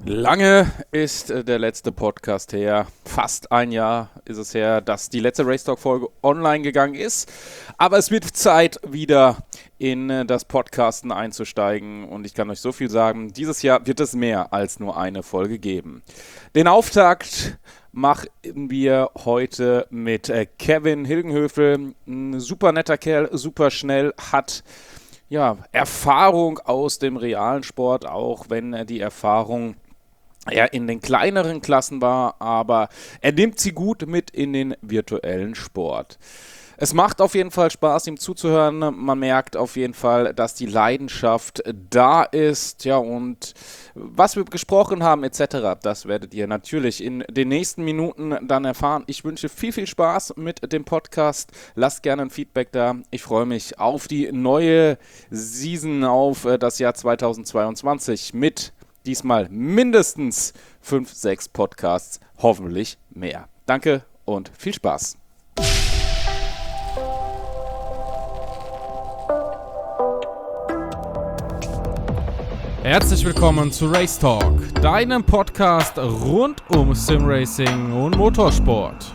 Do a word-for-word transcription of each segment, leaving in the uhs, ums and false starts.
Lange ist äh, der letzte Podcast her. Fast ein Jahr ist es her, dass die letzte Race Talk-Folge online gegangen ist. Aber es wird Zeit, wieder in äh, das Podcasten einzusteigen. Und ich kann euch so viel sagen, dieses Jahr wird es mehr als nur eine Folge geben. Den Auftakt machen wir heute mit äh, Kevin Hilgenhöfel. Ein super netter Kerl, super schnell, hat ja, Erfahrung aus dem realen Sport, auch wenn äh, die Erfahrung er in den kleineren Klassen war, aber er nimmt sie gut mit in den virtuellen Sport. Es macht auf jeden Fall Spaß, ihm zuzuhören. Man merkt auf jeden Fall, dass die Leidenschaft da ist. Ja, und was wir gesprochen haben et cetera, das werdet ihr natürlich in den nächsten Minuten dann erfahren. Ich wünsche viel, viel Spaß mit dem Podcast. Lasst gerne ein Feedback da. Ich freue mich auf die neue Season, auf das Jahr zweitausendzweiundzwanzig mit diesmal mindestens fünf, sechs Podcasts, hoffentlich mehr. Danke und viel Spaß. Herzlich willkommen zu Race Talk, deinem Podcast rund um Simracing und Motorsport.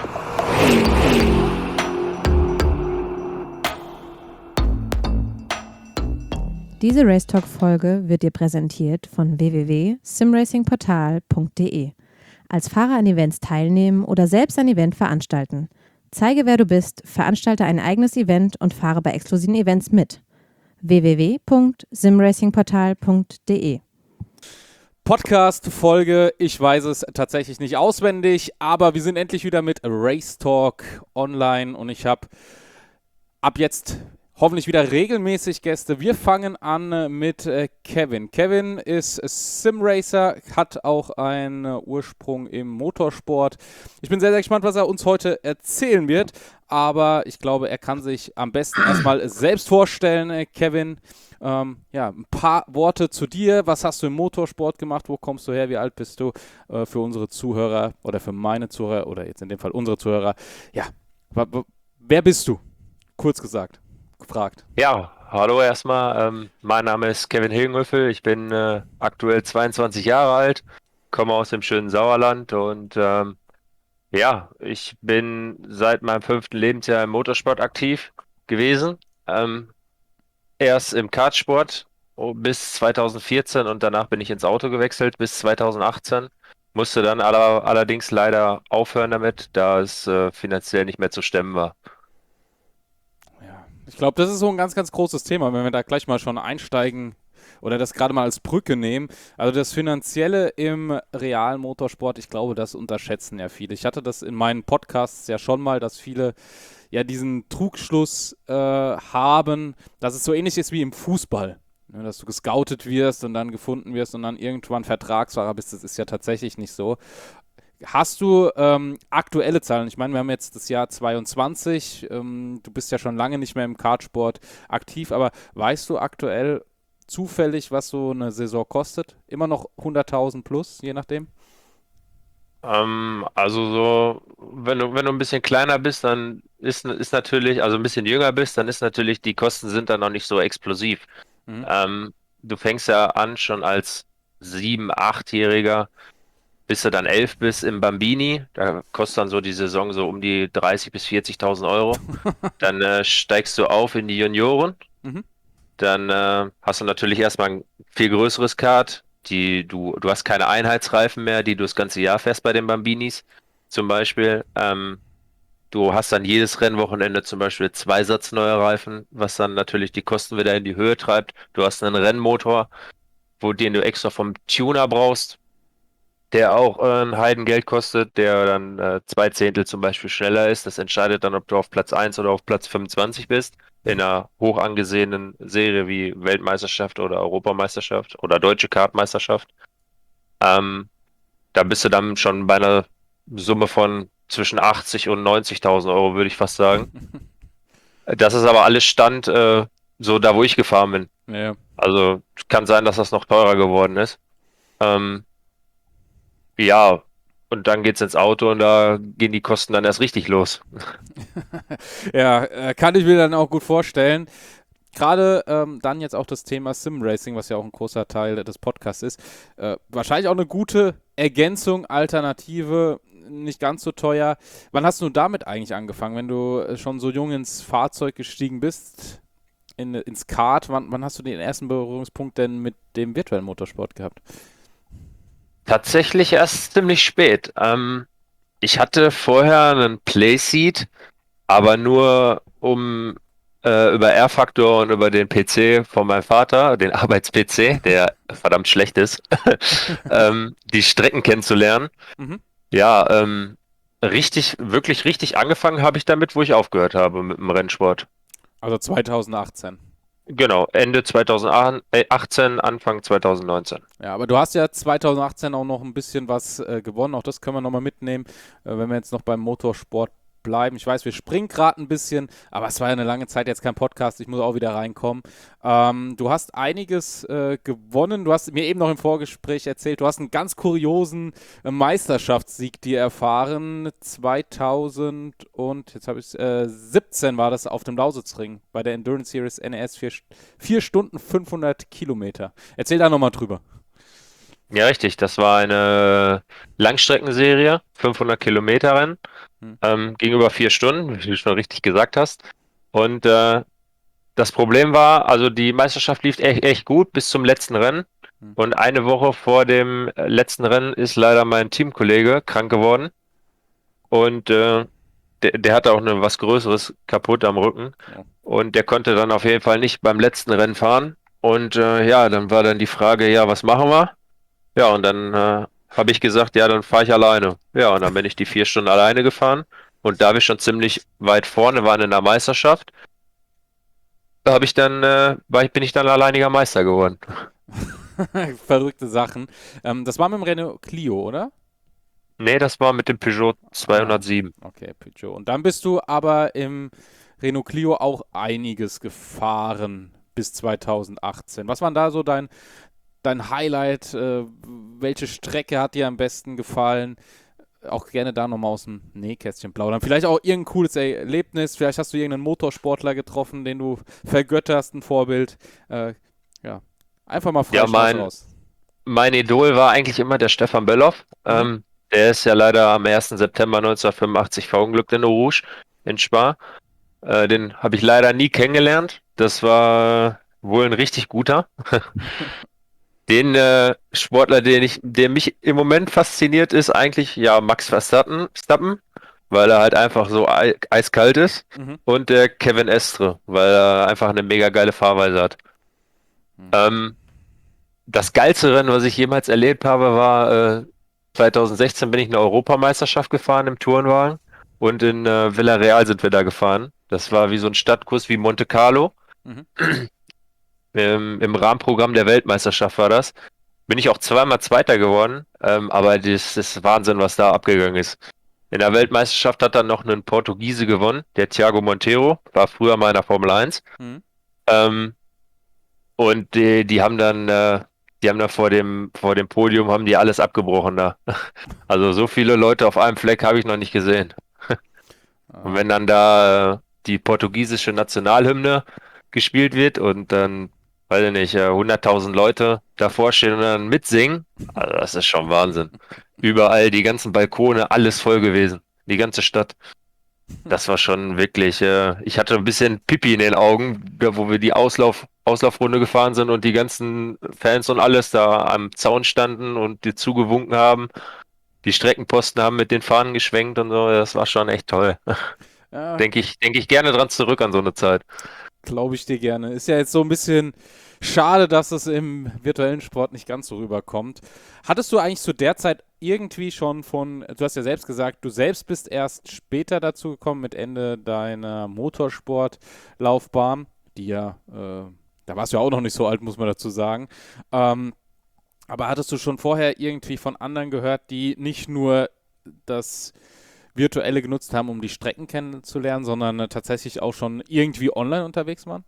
Diese Race Talk Folge wird dir präsentiert von w w w punkt simracingportal punkt d e. Als Fahrer an Events teilnehmen oder selbst ein Event veranstalten. Zeige, wer du bist, veranstalte ein eigenes Event und fahre bei exklusiven Events mit. w w w punkt simracingportal punkt d e. Podcast-Folge, ich weiß es tatsächlich nicht auswendig, aber wir sind endlich wieder mit Race Talk online und ich habe ab jetzt hoffentlich wieder regelmäßig Gäste. Wir fangen an mit äh, Kevin. Kevin ist Simracer, hat auch einen äh, Ursprung im Motorsport. Ich bin sehr, sehr gespannt, was er uns heute erzählen wird. Aber ich glaube, er kann sich am besten erstmal selbst vorstellen. Äh, Kevin, ähm, ja, ein paar Worte zu dir. Was hast du im Motorsport gemacht? Wo kommst du her? Wie alt bist du? Äh, für unsere Zuhörer oder für meine Zuhörer oder jetzt in dem Fall unsere Zuhörer. Ja, w- w- wer bist du? Kurz gesagt. Gefragt. Ja, hallo erstmal. Ähm, mein Name ist Kevin Hilgenhöfel. Ich bin äh, aktuell zweiundzwanzig Jahre alt, komme aus dem schönen Sauerland und ähm, ja, ich bin seit meinem fünften Lebensjahr im Motorsport aktiv gewesen. Ähm, erst im Kartsport oh, bis zweitausendvierzehn und danach bin ich ins Auto gewechselt bis zweitausendachtzehn. Musste dann aller, allerdings leider aufhören damit, da es äh, finanziell nicht mehr zu stemmen war. Ich glaube, das ist so ein ganz, ganz großes Thema, wenn wir da gleich mal schon einsteigen oder das gerade mal als Brücke nehmen. Also das Finanzielle im realen Motorsport, ich glaube, das unterschätzen ja viele. Ich hatte das in meinen Podcasts ja schon mal, dass viele ja diesen Trugschluss äh, haben, dass es so ähnlich ist wie im Fußball. Ja, dass du gescoutet wirst und dann gefunden wirst und dann irgendwann Vertragsfahrer bist. Das ist ja tatsächlich nicht so. Hast du ähm, aktuelle Zahlen? Ich meine, wir haben jetzt das Jahr zweiundzwanzig. Ähm, du bist ja schon lange nicht mehr im Kartsport aktiv, aber weißt du aktuell zufällig, was so eine Saison kostet? Immer noch hunderttausend plus, je nachdem? Ähm, also so, wenn du, wenn du ein bisschen kleiner bist, dann ist, ist natürlich, also ein bisschen jünger bist, dann ist natürlich, die Kosten sind dann noch nicht so explosiv. Mhm. Ähm, du fängst ja an schon als sieben-, achtjähriger, bis du dann elf bist im Bambini. Da kostet dann so die Saison so um die dreißig bis vierzigtausend Euro. Dann äh, steigst du auf in die Junioren. Mhm. Dann äh, hast du natürlich erstmal ein viel größeres Kart. Die, du, du hast keine Einheitsreifen mehr, die du das ganze Jahr fährst bei den Bambinis zum Beispiel. Ähm, du hast dann jedes Rennwochenende zum Beispiel zwei Satz neue Reifen, was dann natürlich die Kosten wieder in die Höhe treibt. Du hast einen Rennmotor, wo den du extra vom Tuner brauchst, der auch äh, ein Heidengeld kostet, der dann äh, zwei Zehntel zum Beispiel schneller ist. Das entscheidet dann, ob du auf Platz eins oder auf Platz fünfundzwanzig bist. In einer hoch angesehenen Serie wie Weltmeisterschaft oder Europameisterschaft oder Deutsche Kartmeisterschaft. Ähm, da bist du dann schon bei einer Summe von zwischen achtzig und neunzigtausend Euro, würde ich fast sagen. Das ist aber alles Stand, äh, so da, wo ich gefahren bin. Ja. Also kann sein, dass das noch teurer geworden ist. Ähm, ja, und dann geht's ins Auto und da gehen die Kosten dann erst richtig los. Ja, äh, kann ich mir dann auch gut vorstellen. Gerade ähm, dann jetzt auch das Thema Sim-Racing, was ja auch ein großer Teil des Podcasts ist. Äh, wahrscheinlich auch eine gute Ergänzung, Alternative, nicht ganz so teuer. Wann hast du damit eigentlich angefangen, wenn du äh, schon so jung ins Fahrzeug gestiegen bist, in, ins Kart? Wann, wann hast du den ersten Berührungspunkt denn mit dem virtuellen Motorsport gehabt? Tatsächlich erst ziemlich spät. Ähm, ich hatte vorher einen Playseat, aber nur um äh, über R-Factor und über den P C von meinem Vater, den Arbeits-P C, der verdammt schlecht ist, ähm, die Strecken kennenzulernen. Mhm. Ja, ähm, richtig, wirklich richtig angefangen habe ich damit, wo ich aufgehört habe mit dem Rennsport. Also zwanzig achtzehn. Genau, Ende zweitausendachtzehn, Anfang zweitausendneunzehn. Ja, aber du hast ja zwanzig achtzehn auch noch ein bisschen was äh, gewonnen. Auch das können wir nochmal mitnehmen, äh, wenn wir jetzt noch beim Motorsport bleiben. Ich weiß, wir springen gerade ein bisschen, aber es war ja eine lange Zeit jetzt kein Podcast. Ich muss auch wieder reinkommen. Ähm, du hast einiges äh, gewonnen. Du hast mir eben noch im Vorgespräch erzählt, du hast einen ganz kuriosen äh, Meisterschaftssieg dir erfahren. zweitausend und jetzt habe ich äh, siebzehn war das auf dem Lausitzring bei der Endurance Series N E S vier Stunden fünfhundert Kilometer. Erzähl da nochmal drüber. Ja, richtig, das war eine Langstreckenserie, fünfhundert Kilometer Rennen, Hm. ähm, ging über vier Stunden, wie du schon richtig gesagt hast. Und äh, das Problem war, also die Meisterschaft lief echt, echt gut bis zum letzten Rennen. Hm. Und eine Woche vor dem äh, letzten Rennen ist leider mein Teamkollege krank geworden. Und äh, der, der hatte auch eine, was Größeres kaputt am Rücken. Ja. Und der konnte dann auf jeden Fall nicht beim letzten Rennen fahren. Und äh, ja, dann war dann die Frage, ja, was machen wir? Ja, und dann äh, habe ich gesagt, ja, dann fahre ich alleine. Ja, und dann bin ich die vier Stunden alleine gefahren. Und da wir schon ziemlich weit vorne waren in der Meisterschaft, da habe ich dann, äh, war ich, bin ich dann alleiniger Meister geworden. Verrückte Sachen. Ähm, das war mit dem Renault Clio, oder? Nee, das war mit dem Peugeot Ah, zweihundertsieben. okay, Peugeot. Und dann bist du aber im Renault Clio auch einiges gefahren bis zwanzig achtzehn. Was war denn da so dein, dein Highlight? Äh, welche Strecke hat dir am besten gefallen? Auch gerne da nochmal aus dem Nähkästchen plaudern. Vielleicht auch irgendein cooles Erlebnis. Vielleicht hast du irgendeinen Motorsportler getroffen, den du vergötterst, ein Vorbild. Äh, ja, einfach mal frei Ja, Schnauze mein, raus. mein Idol war eigentlich immer der Stefan Belloff. Mhm. Ähm, der ist ja leider am ersten September neunzehnhundertfünfundachtzig verunglückt in Eau Rouge in Spa. Äh, den habe ich leider nie kennengelernt. Das war wohl ein richtig guter. Den äh, Sportler, den ich, der mich im Moment fasziniert, ist eigentlich ja Max Verstappen, Verstappen, weil er halt einfach so ei eiskalt ist. Mhm. Und der Kevin Estre, weil er einfach eine mega geile Fahrweise hat. Mhm. Ähm, das geilste Rennen, was ich jemals erlebt habe, war äh, zweitausendsechzehn bin ich eine Europameisterschaft gefahren im Tourenwagen und in äh, Villarreal sind wir da gefahren. Das war wie so ein Stadtkurs wie Monte Carlo. Mhm. Im, im Rahmenprogramm der Weltmeisterschaft war das. Bin ich auch zweimal Zweiter geworden, ähm, aber das ist Wahnsinn, was da abgegangen ist. In der Weltmeisterschaft hat dann noch ein Portugiese gewonnen, der Thiago Monteiro, war früher mal in der Formel eins. Mhm. Ähm, und die, die haben dann, äh, die haben da vor dem, vor dem Podium haben die alles abgebrochen da. Also so viele Leute auf einem Fleck habe ich noch nicht gesehen. Und Ah. wenn dann da äh, die portugiesische Nationalhymne gespielt wird und dann, weiß ich nicht, äh, hunderttausend Leute davor stehen und dann mitsingen, also das ist schon Wahnsinn. Überall die ganzen Balkone, alles voll gewesen. Die ganze Stadt. Das war schon wirklich, äh, ich hatte ein bisschen Pipi in den Augen, da wo wir die Auslauf, Auslaufrunde gefahren sind und die ganzen Fans und alles da am Zaun standen und dir zugewunken haben. Die Streckenposten haben mit den Fahnen geschwenkt und so, das war schon echt toll. Ja, Denke ich, denke ich gerne dran zurück an so eine Zeit. glaube ich dir gerne. Ist ja jetzt so ein bisschen schade, dass es im virtuellen Sport nicht ganz so rüberkommt. Hattest du eigentlich zu der Zeit irgendwie schon von, du hast ja selbst gesagt, du selbst bist erst später dazu gekommen mit Ende deiner Motorsportlaufbahn, die ja, äh, da warst du ja auch noch nicht so alt, muss man dazu sagen. Ähm, aber hattest du schon vorher irgendwie von anderen gehört, die nicht nur das Virtuelle genutzt haben, um die Strecken kennenzulernen, sondern äh, tatsächlich auch schon irgendwie online unterwegs waren?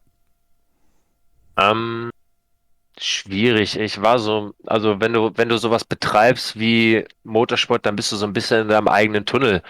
Ähm, schwierig. Ich war so, also wenn du, wenn du sowas betreibst wie Motorsport, dann bist du so ein bisschen in deinem eigenen Tunnel. Mhm.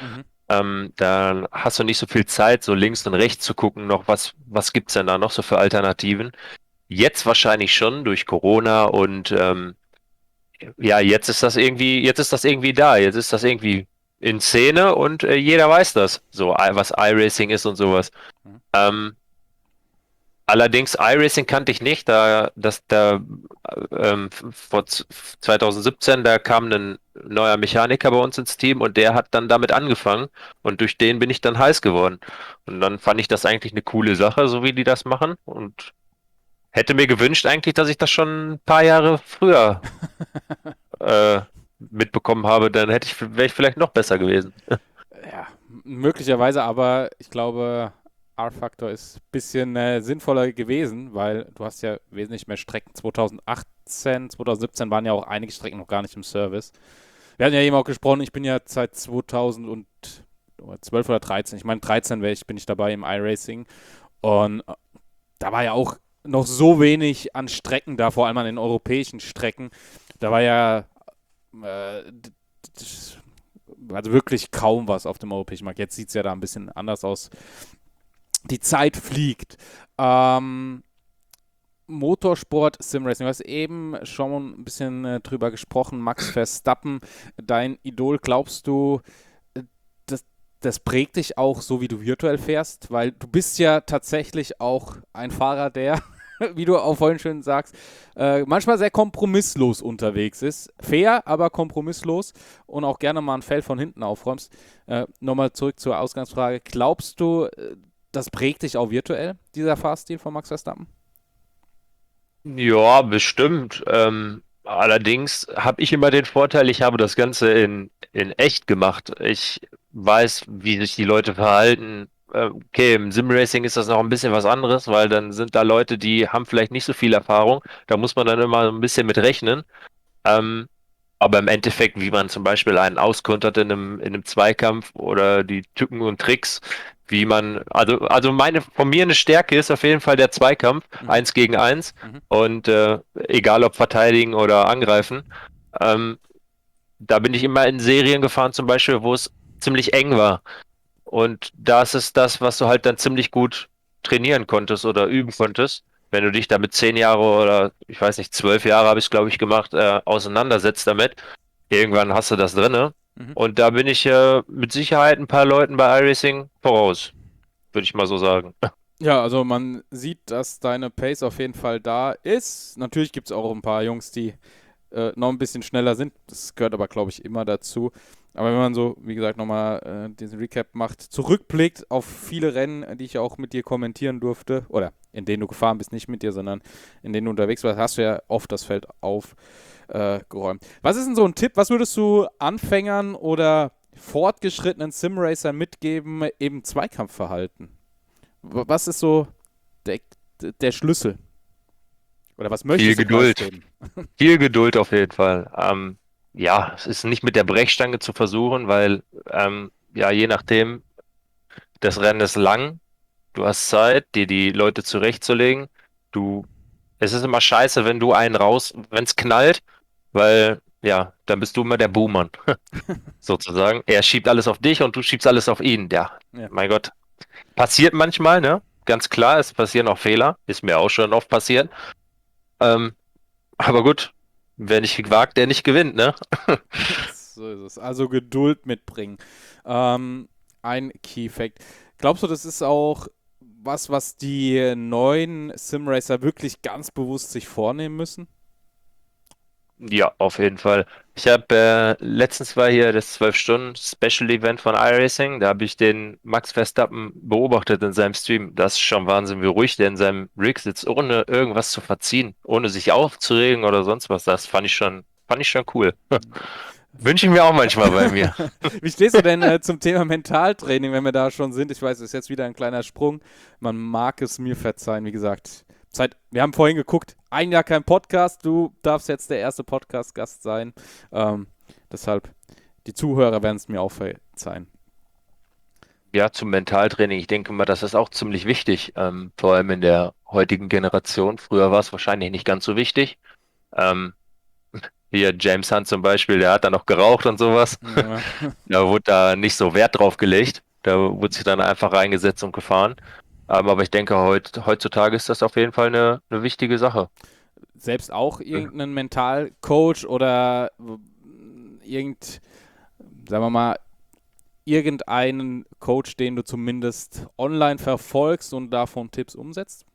Ähm, dann hast du nicht so viel Zeit, so links und rechts zu gucken, noch was, was gibt's denn da noch so für Alternativen? Jetzt wahrscheinlich schon durch Corona und ähm, ja, jetzt ist das irgendwie, jetzt ist das irgendwie da, jetzt ist das irgendwie in Szene und äh, jeder weiß das, so I- was iRacing ist und sowas. Mhm. Ähm, Allerdings iRacing kannte ich nicht, da das da ähm, vor z- zwanzig siebzehn, da kam ein neuer Mechaniker bei uns ins Team und der hat dann damit angefangen und durch den bin ich dann heiß geworden. Und dann fand ich das eigentlich eine coole Sache, so wie die das machen und hätte mir gewünscht eigentlich, dass ich das schon ein paar Jahre früher äh, mitbekommen habe, dann hätte ich, wäre ich vielleicht noch besser gewesen. Ja, m- möglicherweise, aber ich glaube, R-Factor ist ein bisschen äh, sinnvoller gewesen, weil du hast ja wesentlich mehr Strecken. zwanzig achtzehn, zwanzig siebzehn waren ja auch einige Strecken noch gar nicht im Service. Wir hatten ja eben auch gesprochen, ich bin ja seit zweitausendzwölf oder dreizehn, ich meine dreizehn wäre ich, bin ich dabei im iRacing und äh, da war ja auch noch so wenig an Strecken da, vor allem an den europäischen Strecken. Da war ja äh, d- d- also wirklich kaum was auf dem europäischen Markt. Jetzt sieht es ja da ein bisschen anders aus. Die Zeit fliegt. Ähm, Motorsport, Simracing. Du hast eben schon ein bisschen äh, drüber gesprochen. Max Verstappen, dein Idol. Glaubst du, äh, das, das prägt dich auch so, wie du virtuell fährst? Weil du bist ja tatsächlich auch ein Fahrer, der, wie du auch vorhin schön sagst, äh, manchmal sehr kompromisslos unterwegs ist. Fair, aber kompromisslos und auch gerne mal ein Feld von hinten aufräumst. Äh, Nochmal zurück zur Ausgangsfrage. Glaubst du, äh, das prägt dich auch virtuell, dieser Fahrstil von Max Verstappen? Ja, bestimmt. Ähm, allerdings habe ich immer den Vorteil, ich habe das Ganze in, in echt gemacht. Ich weiß, wie sich die Leute verhalten. Äh, Okay, im Simracing ist das noch ein bisschen was anderes, weil dann sind da Leute, die haben vielleicht nicht so viel Erfahrung. Da muss man dann immer ein bisschen mit rechnen. Ähm, aber im Endeffekt, wie man zum Beispiel einen auskontert in einem, in einem Zweikampf oder die Tücken und Tricks, wie man, also, also meine, von mir eine Stärke ist auf jeden Fall der Zweikampf, Mhm. eins gegen eins Mhm. und äh, egal ob verteidigen oder angreifen. Ähm, Da bin ich immer in Serien gefahren, zum Beispiel, wo es ziemlich eng war. Und das ist das, was du halt dann ziemlich gut trainieren konntest oder üben konntest. Wenn du dich damit zehn Jahre oder ich weiß nicht, zwölf Jahre habe ich es, glaube ich, gemacht, äh, auseinandersetzt damit, irgendwann hast du das drinne. Mhm. Und da bin ich äh, mit Sicherheit ein paar Leuten bei iRacing voraus, würde ich mal so sagen. Ja, also man sieht, dass deine Pace auf jeden Fall da ist. Natürlich gibt es auch ein paar Jungs, die äh, noch ein bisschen schneller sind. Das gehört aber, glaube ich, immer dazu. Aber wenn man so, wie gesagt, nochmal äh, diesen Recap macht, zurückblickt auf viele Rennen, die ich auch mit dir kommentieren durfte, oder in denen du gefahren bist, nicht mit dir, sondern in denen du unterwegs warst, hast du ja oft das Feld aufgeräumt. Äh, Was ist denn so ein Tipp? Was würdest du Anfängern oder fortgeschrittenen Simracern mitgeben, eben Zweikampfverhalten? W- Was ist so der, der Schlüssel? Oder was Viel möchtest du Geduld. preisgeben? Viel Geduld auf jeden Fall. Ähm, ja, es ist nicht mit der Brechstange zu versuchen, weil ähm, ja, je nachdem, das Rennen ist lang. Du hast Zeit, dir die Leute zurechtzulegen. Du, es ist immer scheiße, wenn du einen raus, wenn es knallt, weil, ja, dann bist du immer der Buhmann, sozusagen. Er schiebt alles auf dich und du schiebst alles auf ihn. Ja, Ja. mein Gott. Passiert manchmal, ne? Ganz klar, es passieren auch Fehler. Ist mir auch schon oft passiert. Ähm, aber gut, wer nicht wagt, der nicht gewinnt, ne? So ist es. Also Geduld mitbringen. Ähm, ein Key Fact. Glaubst du, das ist auch was, was die neuen Simracer wirklich ganz bewusst sich vornehmen müssen? Ja, auf jeden Fall. Ich habe äh, letztens war hier das zwölf Stunden Special Event von iRacing. Da habe ich den Max Verstappen beobachtet in seinem Stream. Das ist schon Wahnsinn, wie ruhig der in seinem Rig sitzt, ohne irgendwas zu verziehen, ohne sich aufzuregen oder sonst was. Das fand ich schon, fand ich schon cool. Wünsche ich mir auch manchmal bei mir. Wie stehst du denn äh, zum Thema Mentaltraining, wenn wir da schon sind? Ich weiß, es ist jetzt wieder ein kleiner Sprung. Man mag es mir verzeihen, wie gesagt. Seit, wir haben vorhin geguckt, ein Jahr kein Podcast. Du darfst jetzt der erste Podcast-Gast sein. Ähm, deshalb, die Zuhörer werden es mir auch verzeihen. Ja, zum Mentaltraining. Ich denke mal, das ist auch ziemlich wichtig, ähm, vor allem in der heutigen Generation. Früher war es wahrscheinlich nicht ganz so wichtig. Ähm, hier James Hunt zum Beispiel, der hat dann noch geraucht und sowas. Ja. Da wurde da nicht so Wert drauf gelegt. Da wurde sich dann einfach reingesetzt und gefahren. Ähm, aber ich denke, heut, heutzutage ist das auf jeden Fall eine, eine wichtige Sache. Selbst auch irgendeinen Mentalcoach oder irgend, sagen wir mal, irgendeinen Coach, den du zumindest online verfolgst und davon Tipps umsetzt?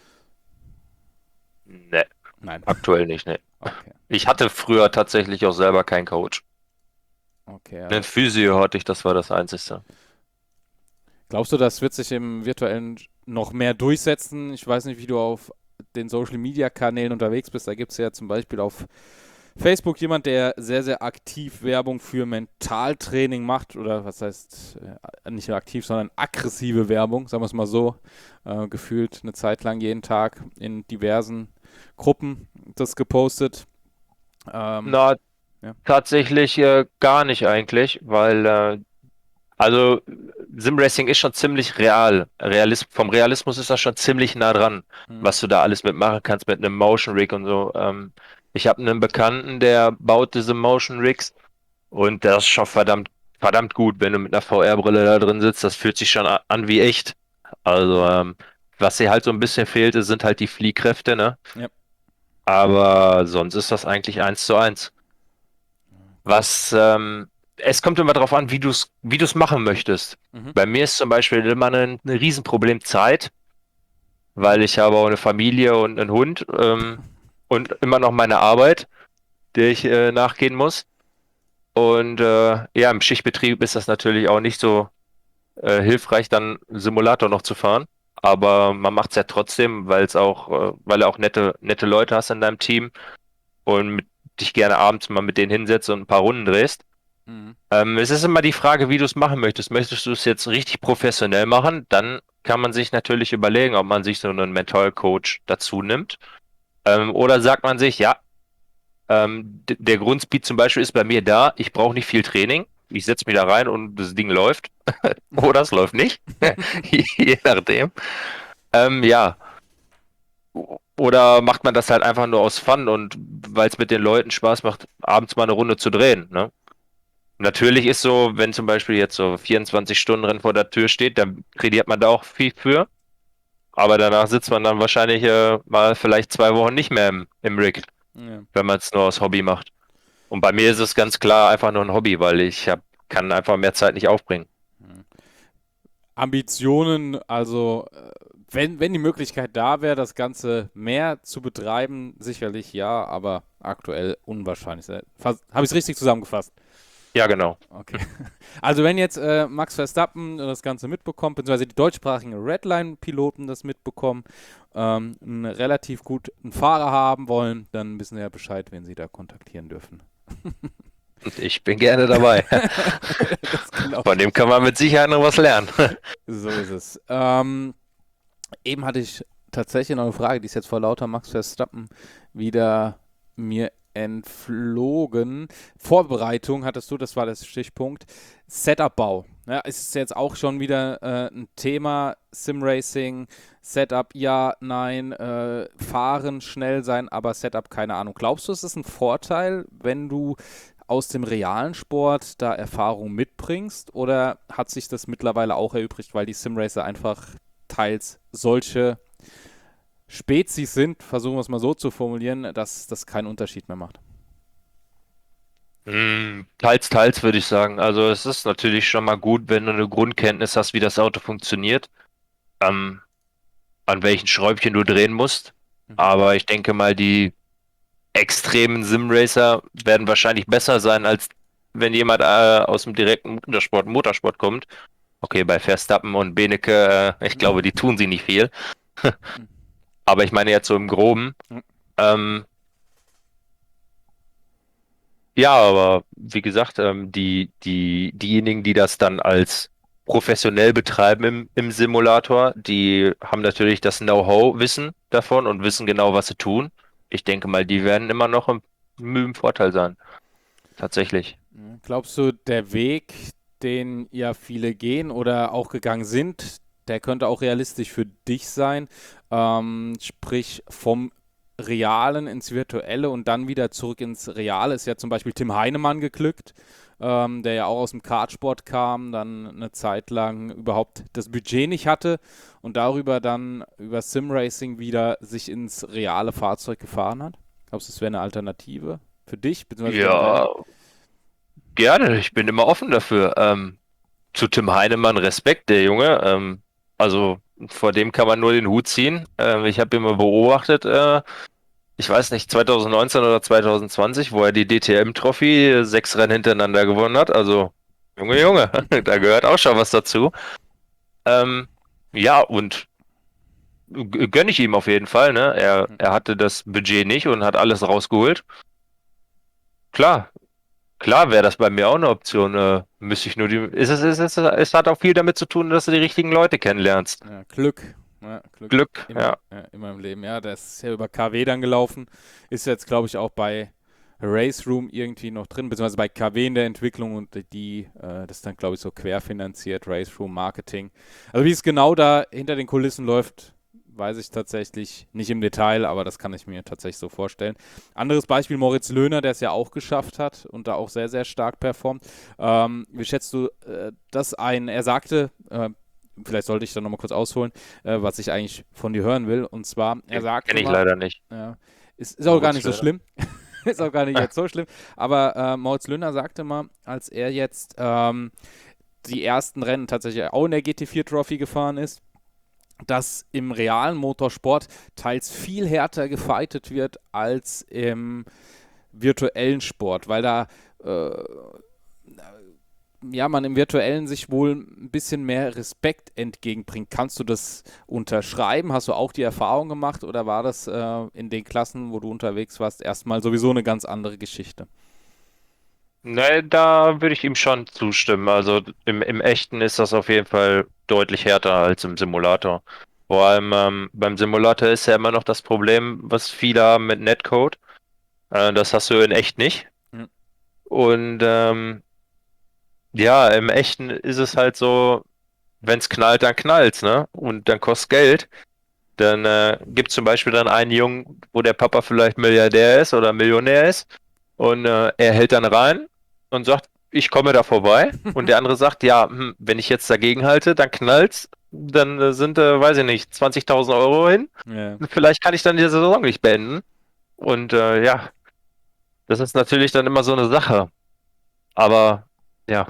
Ne, Nein. aktuell nicht, ne. Okay. Ich hatte früher tatsächlich auch selber keinen Coach. Okay. Einen Also Physio hatte ich, das war das Einzige. glaubst du, das wird sich im virtuellen noch mehr durchsetzen? Ich weiß nicht, wie du auf den Social Media Kanälen unterwegs bist. Da gibt es ja zum Beispiel auf Facebook jemand, der sehr, sehr aktiv Werbung für Mentaltraining macht oder was heißt, äh, nicht nur aktiv, sondern aggressive Werbung, sagen wir es mal so, äh, gefühlt eine Zeit lang jeden Tag in diversen Gruppen das gepostet. Ähm, Na, ja. tatsächlich äh, gar nicht eigentlich, weil äh, also Simracing ist schon ziemlich real. Realis vom Realismus ist das schon ziemlich nah dran, Hm. was du da alles mitmachen kannst mit einem Motion Rig und so. Ähm, ich habe einen Bekannten, der baut diese Motion Rigs und das ist schon verdammt, verdammt gut, wenn du mit einer V R-Brille da drin sitzt. Das fühlt sich schon a- an wie echt. Also, ähm, was dir halt so ein bisschen fehlt, sind halt die Fliehkräfte, ne? Ja. Aber sonst ist das eigentlich eins zu eins. Was, ähm, es kommt immer darauf an, wie du es, wie du es machen möchtest. Mhm. Bei mir ist zum Beispiel immer ein, ein Riesenproblem Zeit, Mhm. weil ich habe auch eine Familie und einen Hund, ähm, und immer noch meine Arbeit, der ich äh, nachgehen muss. Und äh, ja, im Schichtbetrieb ist das natürlich auch nicht so äh, hilfreich, dann einen Simulator noch zu fahren. Aber man macht es ja trotzdem, weil es auch, äh, weil du auch nette, nette Leute hast in deinem Team und mit, dich gerne abends mal mit denen hinsetzt und ein paar Runden drehst. Mhm. Ähm, es ist immer die Frage, wie du es machen möchtest. Möchtest du es jetzt richtig professionell machen? Dann kann man sich natürlich überlegen, ob man sich so einen Mental Coach dazu nimmt. Ähm, oder sagt man sich, ja, ähm, d- der Grundspeed zum Beispiel ist bei mir da, ich brauche nicht viel Training. Ich setze mich da rein und das Ding läuft. Oder es läuft nicht. Je nachdem. Ähm, ja. Oder macht man das halt einfach nur aus Fun und weil es mit den Leuten Spaß macht, abends mal eine Runde zu drehen, ne? Natürlich ist so, wenn zum Beispiel jetzt so vierundzwanzig-Stunden-Rennen vor der Tür steht, dann kreiert man da auch viel für. Aber danach sitzt man dann wahrscheinlich äh, mal vielleicht zwei Wochen nicht mehr im, im Rig, Ja. wenn man es nur aus Hobby macht. Und bei mir ist es ganz klar einfach nur ein Hobby, weil ich hab, kann einfach mehr Zeit nicht aufbringen. Ambitionen, also äh, wenn, wenn die Möglichkeit da wäre, das Ganze mehr zu betreiben, sicherlich ja, aber aktuell unwahrscheinlich. Habe ich es richtig zusammengefasst? Ja, genau. Okay. Also wenn jetzt äh, Max Verstappen das Ganze mitbekommt, beziehungsweise die deutschsprachigen Redline-Piloten das mitbekommen, ähm, einen relativ guten Fahrer haben wollen, dann wissen sie ja Bescheid, wen sie da kontaktieren dürfen. Und ich bin gerne dabei. Das glaub Von dem kann man mit Sicherheit noch was lernen. So ist es. Ähm, eben hatte ich tatsächlich noch eine Frage, die ist jetzt vor lauter Max Verstappen wieder mir entflogen. Vorbereitung hattest du, das war der Stichpunkt. Setup-Bau. Ja, ist jetzt auch schon wieder äh, ein Thema. Simracing, Setup, ja, nein, äh, fahren, schnell sein, aber Setup, keine Ahnung. Glaubst du, es ist ein Vorteil, wenn du aus dem realen Sport da Erfahrung mitbringst, oder hat sich das mittlerweile auch erübrigt, weil die Simracer einfach teils solche Spezies sind, versuchen wir es mal so zu formulieren, dass das keinen Unterschied mehr macht? Mm, Teils, teils würde ich sagen. Also es ist natürlich schon mal gut, wenn du eine Grundkenntnis hast, wie das Auto funktioniert, ähm, an welchen Schräubchen du drehen musst. Mhm. Aber ich denke mal, die extremen Simracer werden wahrscheinlich besser sein, als wenn jemand äh, aus dem direkten Motorsport, Motorsport kommt. Okay, bei Verstappen und Benecke, äh, ich glaube, die tun sie nicht viel. Aber ich meine jetzt so im Groben. Mhm. Ähm, ja, aber wie gesagt, ähm, die, die, diejenigen, die das dann als professionell betreiben im, im Simulator, die haben natürlich das Know-how, Wissen davon und wissen genau, was sie tun. Ich denke mal, die werden immer noch im, im Vorteil sein. Tatsächlich. Glaubst du, der Weg, den ja viele gehen oder auch gegangen sind, der könnte auch realistisch für dich sein? Ähm, sprich, vom Realen ins Virtuelle und dann wieder zurück ins Reale ist ja zum Beispiel Tim Heinemann geglückt, ähm, der ja auch aus dem Kartsport kam, dann eine Zeit lang überhaupt das Budget nicht hatte und darüber dann über Simracing wieder sich ins reale Fahrzeug gefahren hat. Glaubst du, das wäre eine Alternative für dich? Beziehungsweise Ja, gerne. Ich bin immer offen dafür. Ähm, zu Tim Heinemann Respekt, der Junge. Ähm, also vor dem kann man nur den Hut ziehen. Ähm, ich habe ihn mal beobachtet, äh, ich weiß nicht, zwanzig neunzehn oder zwanzig zwanzig, wo er die D T M-Trophy sechs Rennen hintereinander gewonnen hat. Also, Junge, Junge, da gehört auch schon was dazu. Ähm, ja, und g- gönne ich ihm auf jeden Fall, ne? Er, er hatte das Budget nicht und hat alles rausgeholt. Klar, klar wäre das bei mir auch eine Option. Äh, müsste ich nur die. Es, ist, es, ist, es hat auch viel damit zu tun, dass du die richtigen Leute kennenlernst. Ja, Glück. Ja, Glück. Glück, Immer, ja. ja, immer im Leben. Ja, das ist ja über K W dann gelaufen. Ist jetzt, glaube ich, auch bei Race Room irgendwie noch drin, beziehungsweise bei K W in der Entwicklung und die, äh, das ist dann, glaube ich, so querfinanziert, Race Room Marketing. Also wie es genau da hinter den Kulissen läuft, weiß ich tatsächlich nicht im Detail, aber das kann ich mir tatsächlich so vorstellen. Anderes Beispiel, Moritz Löhner, der es ja auch geschafft hat und da auch sehr, sehr stark performt. Ähm, wie schätzt du äh, das ein? Er sagte, äh, vielleicht sollte ich da nochmal kurz ausholen, äh, was ich eigentlich von dir hören will. Und zwar, er sagte Kenne ich mal, leider nicht. ja, ist, ist auch gar Moritz nicht so Löhner. schlimm. Ist auch gar nicht jetzt so schlimm. Aber äh, Moritz Löhner sagte mal, als er jetzt ähm, die ersten Rennen tatsächlich auch in der G T vier Trophy gefahren ist, dass im realen Motorsport teils viel härter gefightet wird als im virtuellen Sport, weil da äh, ja, man im Virtuellen sich wohl ein bisschen mehr Respekt entgegenbringt. Kannst du das unterschreiben? Hast du auch die Erfahrung gemacht oder war das äh, in den Klassen, wo du unterwegs warst, erstmal sowieso eine ganz andere Geschichte? Ne, da würde ich ihm schon zustimmen. Also im, im Echten ist das auf jeden Fall deutlich härter als im Simulator. Vor allem ähm, beim Simulator ist ja immer noch das Problem, was viele haben mit Netcode. Äh, das hast du in echt nicht. Mhm. Und ähm, ja, im Echten ist es halt so, wenn es knallt, dann knallt's, ne? Und dann kostet Geld. Dann äh, gibt es zum Beispiel dann einen Jungen, wo der Papa vielleicht Milliardär ist oder Millionär ist. Und äh, er hält dann rein und sagt, ich komme da vorbei. Und der andere sagt, ja, hm, wenn ich jetzt dagegen halte, dann knallt's. Dann äh, sind, äh, weiß ich nicht, zwanzigtausend Euro hin. Ja. Vielleicht kann ich dann die Saison nicht beenden. Und äh, ja, das ist natürlich dann immer so eine Sache. Aber ja,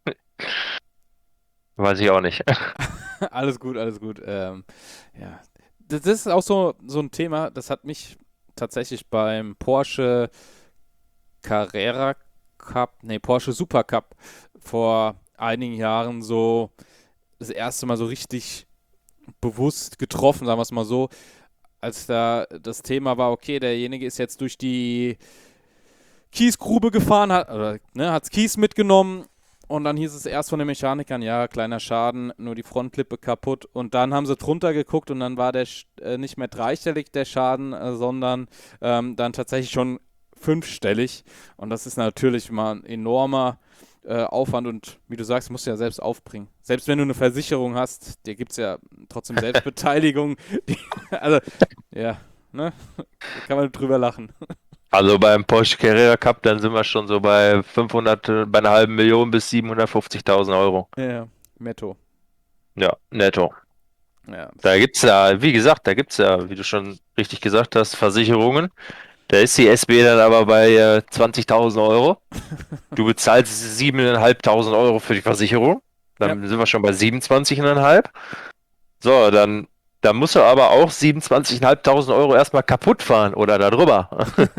weiß ich auch nicht. Alles gut, alles gut. Ähm, ja. Das ist auch so, so ein Thema, das hat mich tatsächlich beim Porsche Carrera Cup, nee, Porsche Super Cup vor einigen Jahren so das erste Mal so richtig bewusst getroffen, sagen wir es mal so, als da das Thema war, okay, derjenige ist jetzt durch die Kiesgrube gefahren, hat, oder, ne, hat's Kies mitgenommen und dann hieß es erst von den Mechanikern, ja, kleiner Schaden, nur die Frontlippe kaputt und dann haben sie drunter geguckt und dann war der äh, nicht mehr dreistellig der Schaden, äh, sondern ähm, dann tatsächlich schon fünfstellig und das ist natürlich mal ein enormer äh, Aufwand und wie du sagst, musst du ja selbst aufbringen. Selbst wenn du eine Versicherung hast, dir gibt es ja trotzdem Selbstbeteiligung. Die, also, ja, ne? Da kann man drüber lachen. Also beim Porsche Carrera Cup, dann sind wir schon so bei fünfhundert, äh, bei einer halben Million bis siebenhundertfünfzigtausend Euro. Ja, ja, netto. Ja, netto. Ja. Da gibt's ja, wie gesagt, da gibt's ja, wie du schon richtig gesagt hast, Versicherungen. Da ist die S B dann aber bei äh, zwanzigtausend Euro. Du bezahlst siebentausendfünfhundert Euro für die Versicherung. Dann sind wir schon bei siebenundzwanzig Komma fünf. So, dann, dann musst du aber auch siebenundzwanzigtausendfünfhundert Euro erstmal kaputt fahren oder darüber.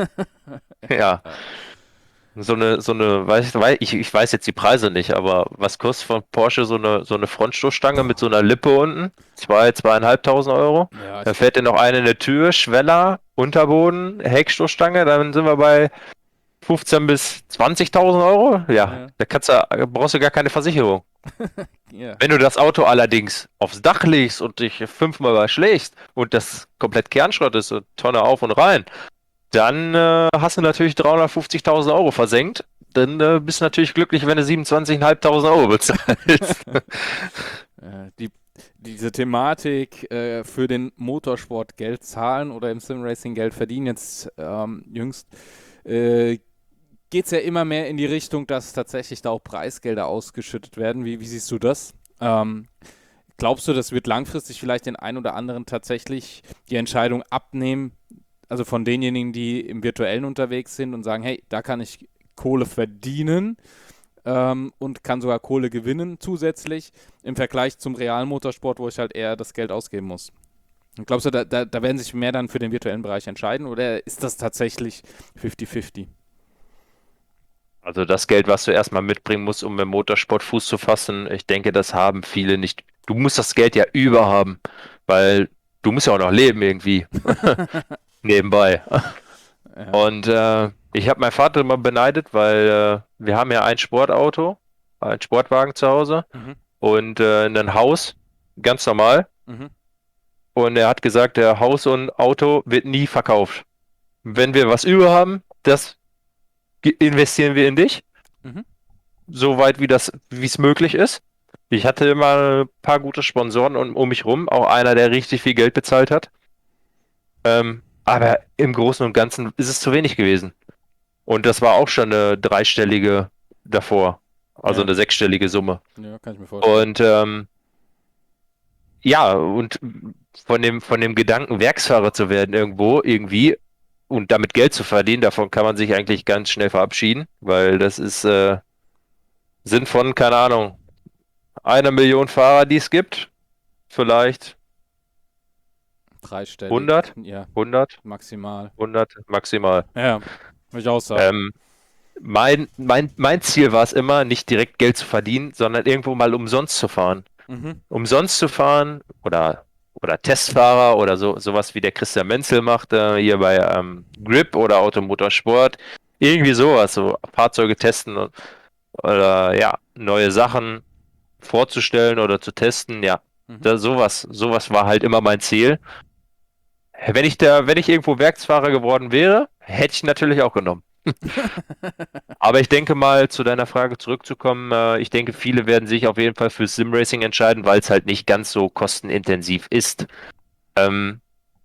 Ja. So eine, so eine, weiß, weiß, ich, ich weiß jetzt die Preise nicht, aber was kostet von Porsche so eine, so eine Frontstoßstange mit so einer Lippe unten? Zwei, zweieinhalbtausend Euro. Ja, Da ich, fährt dir noch eine in der Tür, Schweller, Unterboden, Heckstoßstange, dann sind wir bei fünfzehntausend bis zwanzigtausend Euro. Ja, Ja. da kannst du, brauchst du gar keine Versicherung. ja. Wenn du das Auto allerdings aufs Dach legst und dich fünfmal überschlägst und das komplett Kernschrott ist, und Tonne auf und rein, dann äh, hast du natürlich dreihundertfünfzigtausend Euro versenkt. Dann äh, bist du natürlich glücklich, wenn du siebenundzwanzigtausendfünfhundert Euro bezahlst. Äh, die, diese Thematik äh, für den Motorsport Geld zahlen oder im Simracing Geld verdienen, jetzt ähm, jüngst, äh, geht es ja immer mehr in die Richtung, dass tatsächlich da auch Preisgelder ausgeschüttet werden. Wie, wie siehst du das? Ähm, glaubst du, das wird langfristig vielleicht den einen oder anderen tatsächlich die Entscheidung abnehmen, also von denjenigen, die im Virtuellen unterwegs sind und sagen, hey, da kann ich Kohle verdienen ähm, und kann sogar Kohle gewinnen zusätzlich im Vergleich zum realen Motorsport, wo ich halt eher das Geld ausgeben muss. Und glaubst du, da, da, da werden sich mehr dann für den virtuellen Bereich entscheiden oder ist das tatsächlich fifty fifty? Also das Geld, was du erstmal mitbringen musst, um im Motorsport Fuß zu fassen, ich denke, das haben viele nicht. Du musst das Geld ja überhaben, weil du musst ja auch noch leben irgendwie nebenbei. Ja. Und äh, ich habe meinen Vater immer beneidet, weil äh, wir haben ja ein Sportauto, einen Sportwagen zu Hause Mhm. und äh, ein Haus, ganz normal. Mhm. Und er hat gesagt, der Haus und Auto wird nie verkauft. Wenn wir was über haben, das ge- investieren wir in dich, Mhm. soweit wie das, wie es möglich ist. Ich hatte immer ein paar gute Sponsoren um, um mich rum, auch einer, der richtig viel Geld bezahlt hat. Ähm, aber im Großen und Ganzen ist es zu wenig gewesen. Und das war auch schon eine dreistellige davor, also Ja. eine sechsstellige Summe. Ja, kann ich mir vorstellen. Und ähm, ja, und von dem, von dem Gedanken, Werksfahrer zu werden irgendwo, irgendwie, und damit Geld zu verdienen, davon kann man sich eigentlich ganz schnell verabschieden, weil das ist, äh, sind von, keine Ahnung, einer Million Fahrer, die es gibt, vielleicht Dreistellig. hundert, Ja, hundert, maximal. hundert maximal. Ja, würde ich auch sagen. Ähm, mein, mein, mein Ziel war es immer, nicht direkt Geld zu verdienen, sondern irgendwo mal umsonst zu fahren. Mhm. Umsonst zu fahren oder, oder Testfahrer oder so, sowas wie der Christian Menzel macht, äh, hier bei ähm, Grip oder Automotorsport. Irgendwie sowas, so Fahrzeuge testen und, oder ja, neue Sachen vorzustellen oder zu testen, ja. Mhm. Da, sowas, sowas war halt immer mein Ziel. Wenn ich da, wenn ich irgendwo Werksfahrer geworden wäre, hätte ich natürlich auch genommen. Aber ich denke mal, zu deiner Frage zurückzukommen, äh, ich denke, viele werden sich auf jeden Fall für Simracing entscheiden, weil es halt nicht ganz so kostenintensiv ist. Ähm,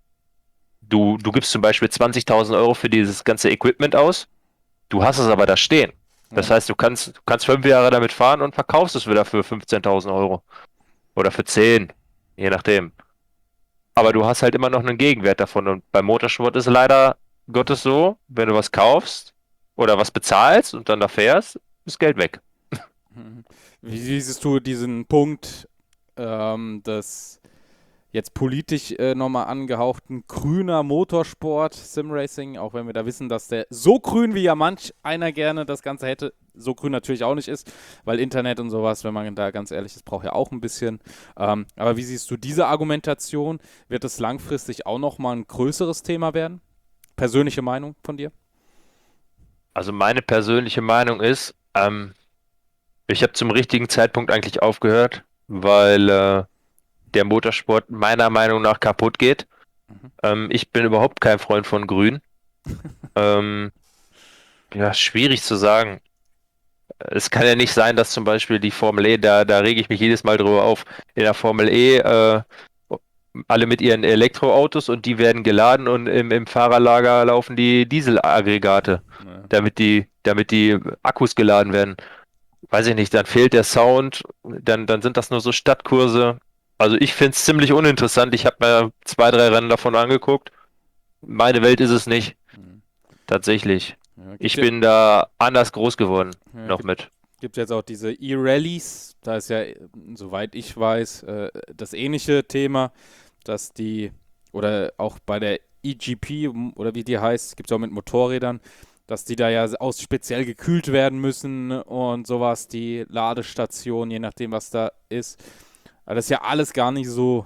du, du gibst zum Beispiel zwanzigtausend Euro für dieses ganze Equipment aus, du hast es aber da stehen. Das Ja. heißt, du kannst, du kannst fünf Jahre damit fahren und verkaufst es wieder für fünfzehntausend Euro. Oder für zehn, je nachdem. Aber du hast halt immer noch einen Gegenwert davon. Und beim Motorsport ist leider Gottes so, wenn du was kaufst oder was bezahlst und dann da fährst, ist Geld weg. Mhm. Wie siehst du diesen Punkt, ähm, des jetzt politisch äh, nochmal angehauchten grüner Motorsport, Simracing, auch wenn wir da wissen, dass der so grün, wie ja manch einer gerne das Ganze hätte, so grün natürlich auch nicht ist, weil Internet und sowas, wenn man da ganz ehrlich ist, braucht ja auch ein bisschen. Ähm, aber wie siehst du diese Argumentation? Wird es langfristig auch nochmal ein größeres Thema werden? Persönliche Meinung von dir? Also meine persönliche Meinung ist, ähm, ich habe zum richtigen Zeitpunkt eigentlich aufgehört, weil äh, der Motorsport meiner Meinung nach kaputt geht. Mhm. Ähm, ich bin überhaupt kein Freund von Grün. ähm, ja, schwierig zu sagen. Es kann ja nicht sein, dass zum Beispiel die Formel E, da, da rege ich mich jedes Mal drüber auf, in der Formel E, äh, alle mit ihren Elektroautos und die werden geladen und im, im Fahrerlager laufen die Dieselaggregate, Ja. damit die, damit die Akkus geladen werden. Weiß ich nicht, dann fehlt der Sound, dann, dann sind das nur so Stadtkurse. Also ich finde es ziemlich uninteressant. Ich habe mir zwei, drei Rennen davon angeguckt. Meine Welt ist es nicht, Mhm. tatsächlich. Ja, gibt's Ich ja, bin da anders groß geworden, ja, noch gibt, mit. gibt jetzt auch diese E-Rallies, da ist ja, äh, soweit ich weiß, äh, das ähnliche Thema, dass die, oder auch bei der E G P, m- oder wie die heißt, gibt es auch mit Motorrädern, dass die da ja aus speziell gekühlt werden müssen und sowas, die Ladestation, je nachdem, was da ist. Aber das ist ja alles gar nicht so,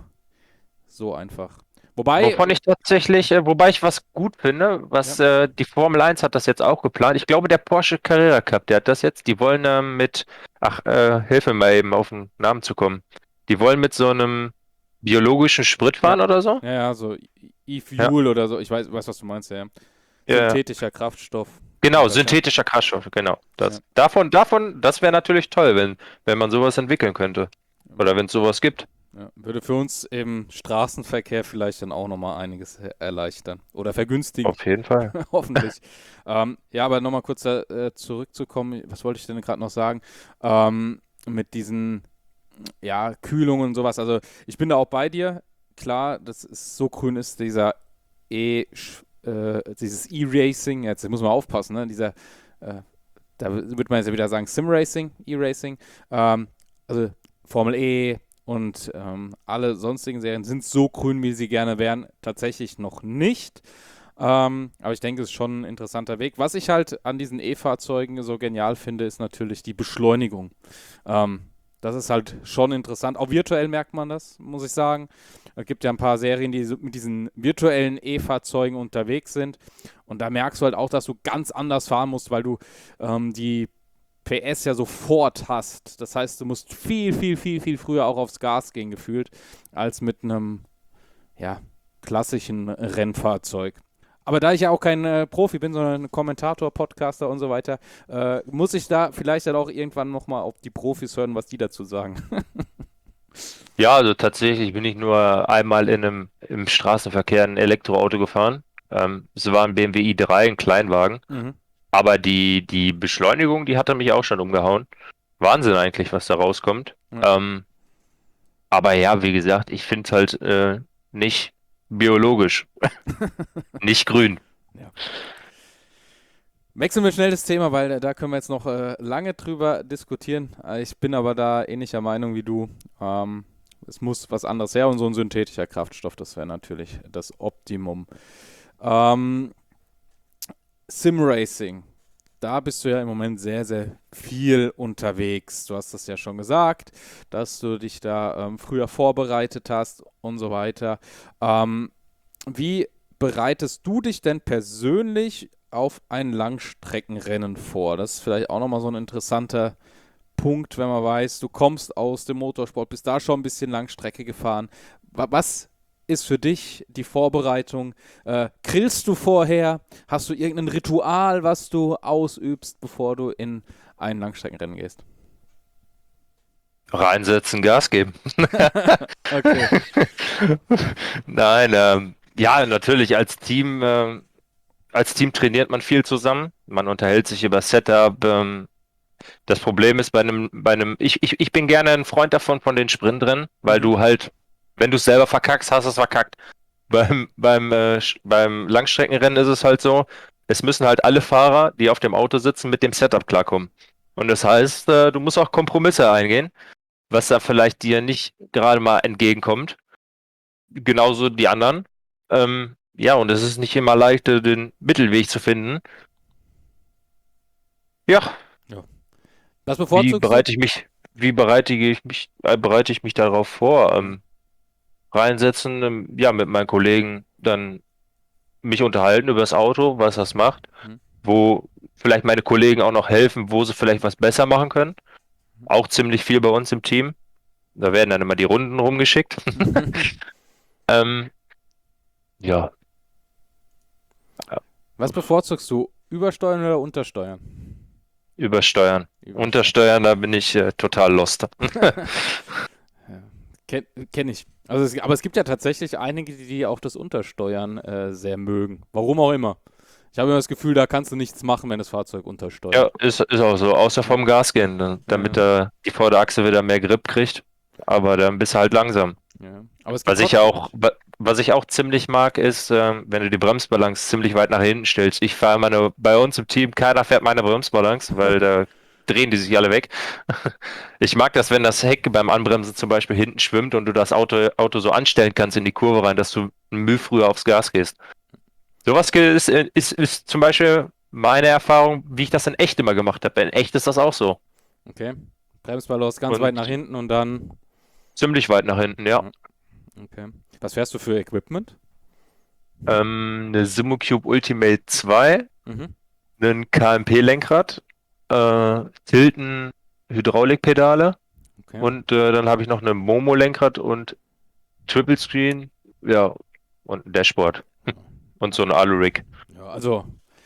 so einfach. Wobei, Wovon ich tatsächlich, äh, wobei ich was gut finde, ja, was äh, die Formel eins hat das jetzt auch geplant. Ich glaube, der Porsche Carrera Cup, der hat das jetzt, die wollen ähm, mit, ach, äh, hilf mir mal eben auf den Namen zu kommen. Die wollen mit so einem biologischen Sprit ja, fahren oder so? ja, ja, so Ja, E-Fuel oder so, ich weiß, weiß, was du meinst, ja. ja, ja. Synthetischer Kraftstoff. Genau, Oder ja. synthetischer Kraftstoff, genau. Ja. Das, davon, davon, das wäre natürlich toll, wenn, wenn man sowas entwickeln könnte. Oder wenn es sowas gibt. Ja, würde für uns im Straßenverkehr vielleicht dann auch nochmal einiges e- erleichtern oder vergünstigen, Auf jeden Fall. hoffentlich. Ähm, ja, aber nochmal kurz da, äh, zurückzukommen, was wollte ich denn gerade noch sagen? Ähm, mit diesen, ja, Kühlungen und sowas. Also ich bin da auch bei dir. Klar, das ist so grün ist dieser E, äh, dieses E-Racing, jetzt muss man aufpassen, ne? Dieser, äh, da würde man jetzt ja wieder sagen Sim-Racing, E-Racing. Ähm, also Formel E und ähm, alle sonstigen Serien sind so grün, wie sie gerne wären, tatsächlich noch nicht. Ähm, aber ich denke, es ist schon ein interessanter Weg. Was ich halt an diesen E-Fahrzeugen so genial finde, ist natürlich die Beschleunigung. Ähm, das ist halt schon interessant. Auch virtuell merkt man das, muss ich sagen. Es gibt ja ein paar Serien, die so mit diesen virtuellen E-Fahrzeugen unterwegs sind. Und da merkst du halt auch, dass du ganz anders fahren musst, weil du ähm, die P S ja sofort hast. Das heißt, du musst viel, viel, viel, viel früher auch aufs Gas gehen, gefühlt, als mit einem, ja, klassischen Rennfahrzeug. Aber da ich ja auch kein äh, Profi bin, sondern ein Kommentator, Podcaster und so weiter, äh, muss ich da vielleicht dann auch irgendwann nochmal auf die Profis hören, was die dazu sagen. Ja, also tatsächlich bin ich nur einmal in einem im Straßenverkehr ein Elektroauto gefahren. Ähm, es war ein B M W i drei, ein Kleinwagen. Mhm. Aber die, die Beschleunigung, die hat er mich auch schon umgehauen. Wahnsinn eigentlich, was da rauskommt. Ja. Ähm, aber ja, wie gesagt, ich finde es halt äh, nicht biologisch, nicht grün. Ja. Wechseln wir schnell das Thema, weil äh, da können wir jetzt noch äh, lange drüber diskutieren. Äh, ich bin aber da ähnlicher Meinung wie du. Ähm, es muss was anderes her und so ein synthetischer Kraftstoff, das wäre natürlich das Optimum. Ähm, Sim-Racing. Da bist du ja im Moment sehr, sehr viel unterwegs. Du hast das ja schon gesagt, dass du dich da ähm, früher vorbereitet hast und so weiter. Ähm, wie bereitest du dich denn persönlich auf ein Langstreckenrennen vor? Das ist vielleicht auch nochmal so ein interessanter Punkt, wenn man weiß, du kommst aus dem Motorsport, bist da schon ein bisschen Langstrecke gefahren. Wa- Was ist für dich die Vorbereitung? Äh, grillst du vorher? Hast du irgendein Ritual, was du ausübst, bevor du in ein Langstreckenrennen gehst? Reinsetzen, Gas geben. Okay. Nein, ähm, ja, natürlich als Team, ähm, als Team trainiert man viel zusammen. Man unterhält sich über Setup. Ähm, das Problem ist bei einem, bei einem, ich, ich, ich bin gerne ein Freund davon von den Sprintrennen, weil Mhm. du halt, wenn du es selber verkackst, hast du es verkackt. Beim, beim, äh, Sch- beim Langstreckenrennen ist es halt so, es müssen halt alle Fahrer, die auf dem Auto sitzen, mit dem Setup klarkommen. Und das heißt, äh, du musst auch Kompromisse eingehen, was da vielleicht dir nicht gerade mal entgegenkommt. Genauso die anderen. Ähm, ja, und es ist nicht immer leicht, äh, den Mittelweg zu finden. Ja, Ja. Was wie bevorzugst du? bereite ich mich, wie bereite ich mich, äh, bereite ich mich darauf vor? Ja. Ähm, reinsetzen, ähm, ja, mit meinen Kollegen dann mich unterhalten über das Auto, was das macht, Mhm. wo vielleicht meine Kollegen auch noch helfen, wo sie vielleicht was besser machen können. Auch ziemlich viel bei uns im Team. Da werden dann immer die Runden rumgeschickt. Ähm, ja, Was bevorzugst du? Übersteuern oder untersteuern? übersteuern. Übersteuern. Untersteuern, da bin ich äh, total lost. Ja. Kenne kenn ich. Also es, aber es gibt ja tatsächlich einige, die, die auch das Untersteuern äh, sehr mögen. Warum auch immer. Ich habe immer das Gefühl, da kannst du nichts machen, wenn das Fahrzeug untersteuert. Ja, ist, ist auch so. Außer Ja, vom Gas gehen, dann- ja, damit er die Vorderachse wieder mehr Grip kriegt. Aber dann bist du halt langsam. ja. Aber es gibt Was ich ja trotzdem. auch, wa- was ich auch ziemlich mag, ist, ähm, wenn du die Bremsbalance ziemlich weit nach hinten stellst. Ich fahre meine, bei uns im Team, keiner fährt meine Bremsbalance, weil da drehen die sich alle weg. Ich mag das, wenn das Heck beim Anbremsen zum Beispiel hinten schwimmt und du das Auto, Auto so anstellen kannst in die Kurve rein, dass du ein Mühe früher aufs Gas gehst. Sowas ge- ist, äh, ist, ist zum Beispiel meine Erfahrung, wie ich das in echt immer gemacht habe. In echt ist das auch so. Okay. Bremsbalance ganz weit nach Und hinten und dann. ziemlich weit nach hinten, ja. Ja, okay. Was fährst du für Equipment? Ähm, eine Simucube Ultimate zwei, Mhm. ein K M P-Lenkrad, äh, Tilton Hydraulikpedale Okay. und äh, dann habe ich noch eine Momo-Lenkrad und Triple Screen, ja, und ein Dashboard und so ein Alu-Rig. Ja, also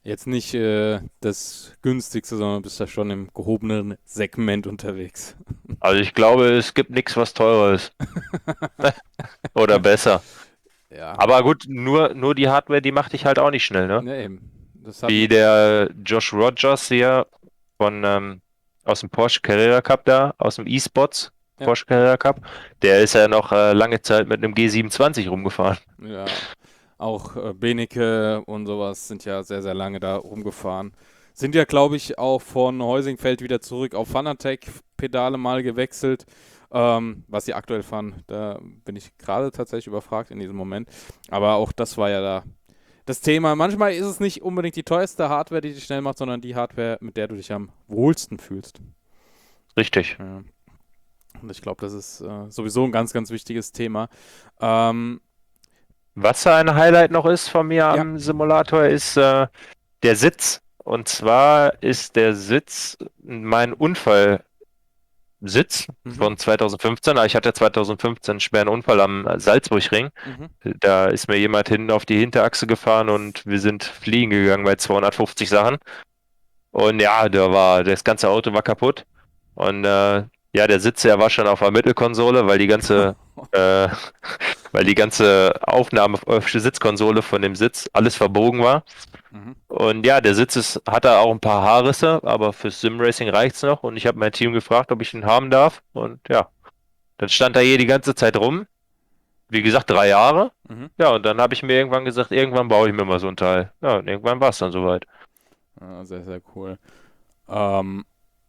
Jetzt nicht äh, das günstigste, sondern bist da schon im gehobenen Segment unterwegs. Also ich glaube, es gibt nichts, was teurer ist. Oder besser. Ja, Aber gut, nur, nur die Hardware, die macht dich halt auch nicht schnell, ne? ja eben. Das hat, Wie der Josh Rogers hier von ähm, aus dem Porsche Carrera Cup da, aus dem E-Sports Ja. Porsche Carrera Cup, der ist ja noch äh, lange Zeit mit einem G siebenundzwanzig rumgefahren. ja, auch äh, Benecke und sowas sind ja sehr, sehr lange da rumgefahren. Sind ja, glaube ich, auch von Heusingfeld wieder zurück auf Fanatec-Pedale mal gewechselt. Ähm, was sie aktuell fahren, da bin ich gerade tatsächlich überfragt in diesem Moment. Aber auch das war ja da das Thema. Manchmal ist es nicht unbedingt die teuerste Hardware, die dich schnell macht, sondern die Hardware, mit der du dich am wohlsten fühlst. Richtig. Ja. Und ich glaube, das ist äh, sowieso ein ganz, ganz wichtiges Thema. Ähm, Was ein Highlight noch ist von mir am Simulator, ist äh, der Sitz. Und zwar ist der Sitz mein Unfallsitz Mhm. von zweitausendfünfzehn. Ich hatte zweitausendfünfzehn einen schweren Unfall am Salzburgring. mhm. Da ist mir jemand hinten auf die Hinterachse gefahren und wir sind fliegen gegangen bei zweihundertfünfzig Sachen. Und ja, da war, das ganze Auto war kaputt. Und äh, ja, der Sitz, der war schon auf der Mittelkonsole, weil die ganze, äh, weil die ganze Aufnahme auf der Sitzkonsole von dem Sitz alles verbogen war. Mhm. Und ja, der Sitz ist, hat da auch ein paar Haarrisse, aber fürs Simracing reicht's noch. Und ich habe mein Team gefragt, ob ich ihn haben darf. Und ja, dann stand er hier die ganze Zeit rum. Wie gesagt, drei Jahre. Mhm. Ja, und dann habe ich mir irgendwann gesagt, irgendwann baue ich mir mal so ein Teil. Ja, und irgendwann war es dann soweit. Ah, sehr, sehr cool. Ähm,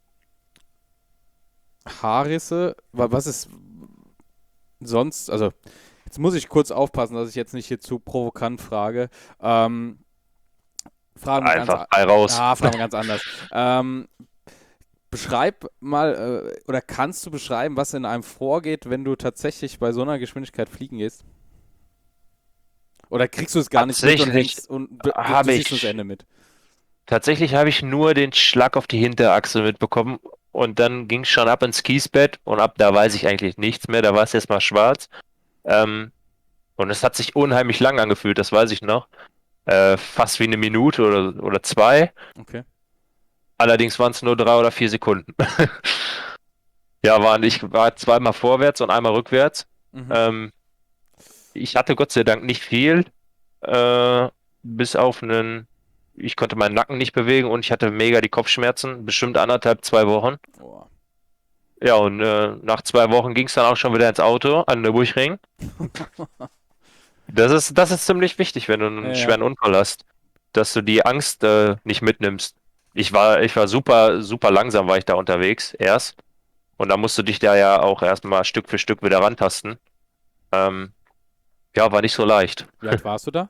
Haarrisse, wa- was ist sonst, also jetzt muss ich kurz aufpassen, dass ich jetzt nicht hier zu provokant frage. Ähm, fragen wir ganz, Einfach a- frei raus. ah, fragen wir ganz anders. Ähm, beschreib mal, äh, oder kannst du beschreiben, was in einem vorgeht, wenn du tatsächlich bei so einer Geschwindigkeit fliegen gehst? Oder kriegst du es gar nicht mit und Tatsächlich hängst und be- du, du habe siehst nur das ich, Ende mit? tatsächlich habe ich nur den Schlag auf die Hinterachse mitbekommen und dann ging es schon ab ins Kiesbett und ab da weiß ich eigentlich nichts mehr. Da war es erstmal schwarz. Ähm, und es hat sich unheimlich lang angefühlt, das weiß ich noch. Äh, fast wie eine Minute oder, oder zwei. Okay. Allerdings waren es nur drei oder vier Sekunden. Ja, waren, ich war zweimal vorwärts und einmal rückwärts. Mhm. Ähm, ich hatte Gott sei Dank nicht viel, äh, bis auf einen, ich konnte meinen Nacken nicht bewegen und ich hatte mega die Kopfschmerzen, bestimmt anderthalb, zwei Wochen. Boah. Ja, und äh, nach zwei Wochen ging es dann auch schon wieder ins Auto an der Nürburgring. Das ist, das ist ziemlich wichtig, wenn du einen Ja, ja. schweren Unfall hast, dass du die Angst äh, nicht mitnimmst. Ich war, ich war super, super langsam, war ich da unterwegs erst. Und da musst du dich da ja auch erstmal Stück für Stück wieder rantasten. Ähm, ja, war nicht so leicht. Wie alt warst du da?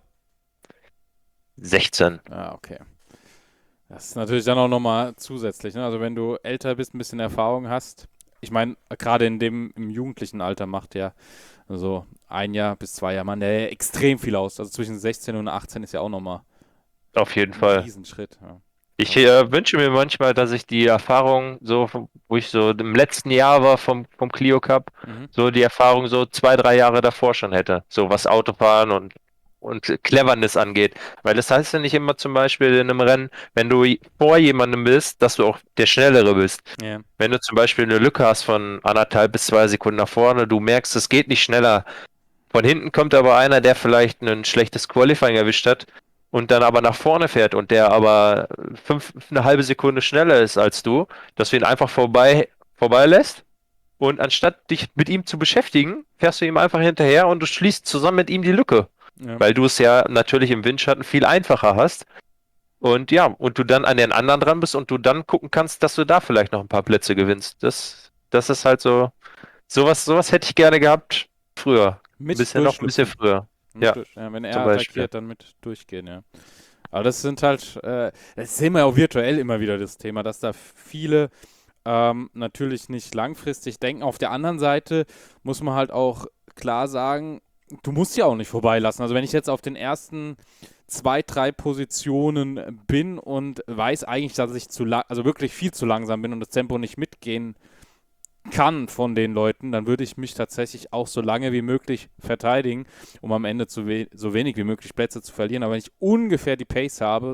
sechzehn. Ah, okay. Das ist natürlich dann auch nochmal zusätzlich, ne? Also wenn du älter bist, ein bisschen Erfahrung hast. Ich meine, gerade in dem im jugendlichen Alter macht ja so ein Jahr bis zwei Jahre, man, der extrem viel aus. Also zwischen sechzehn und achtzehn ist ja auch nochmal Auf jeden ein Fall. Riesenschritt. Ja. Ich äh, wünsche mir manchmal, dass ich die Erfahrung so, vom- wo ich so im letzten Jahr war vom, vom Clio Cup, Mhm. so die Erfahrung so zwei, drei Jahre davor schon hätte. So was Autofahren und, und Cleverness angeht. Weil das heißt ja nicht immer zum Beispiel in einem Rennen, wenn du vor jemandem bist, dass du auch der Schnellere bist. Ja. Wenn du zum Beispiel eine Lücke hast von anderthalb bis zwei Sekunden nach vorne, du merkst, es geht nicht schneller. Von hinten kommt aber einer, der vielleicht ein schlechtes Qualifying erwischt hat und dann aber nach vorne fährt und der aber fünf, eine halbe Sekunde schneller ist als du, dass du ihn einfach vorbei, vorbeilässt und anstatt dich mit ihm zu beschäftigen, fährst du ihm einfach hinterher und du schließt zusammen mit ihm die Lücke, Ja. weil du es ja natürlich im Windschatten viel einfacher hast. Und ja, und du dann an den anderen dran bist und du dann gucken kannst, dass du da vielleicht noch ein paar Plätze gewinnst. Das, das ist halt so, sowas, sowas hätte ich gerne gehabt früher. Ein Mit bisschen noch ein bisschen durchschlüpfen. früher. Mit Ja, durch, ja, wenn er zum Beispiel. attackiert, dann mit durchgehen, ja. Aber das sind halt, äh, das sehen wir ja auch virtuell immer wieder das Thema, dass da viele ähm, natürlich nicht langfristig denken. Auf der anderen Seite muss man halt auch klar sagen, du musst ja auch nicht vorbeilassen. Also wenn ich jetzt auf den ersten zwei, drei Positionen bin und weiß eigentlich, dass ich zu lang, also wirklich viel zu langsam bin und das Tempo nicht mitgehen kann von den Leuten, dann würde ich mich tatsächlich auch so lange wie möglich verteidigen, um am Ende zu we so wenig wie möglich Plätze zu verlieren. Aber wenn ich ungefähr die Pace habe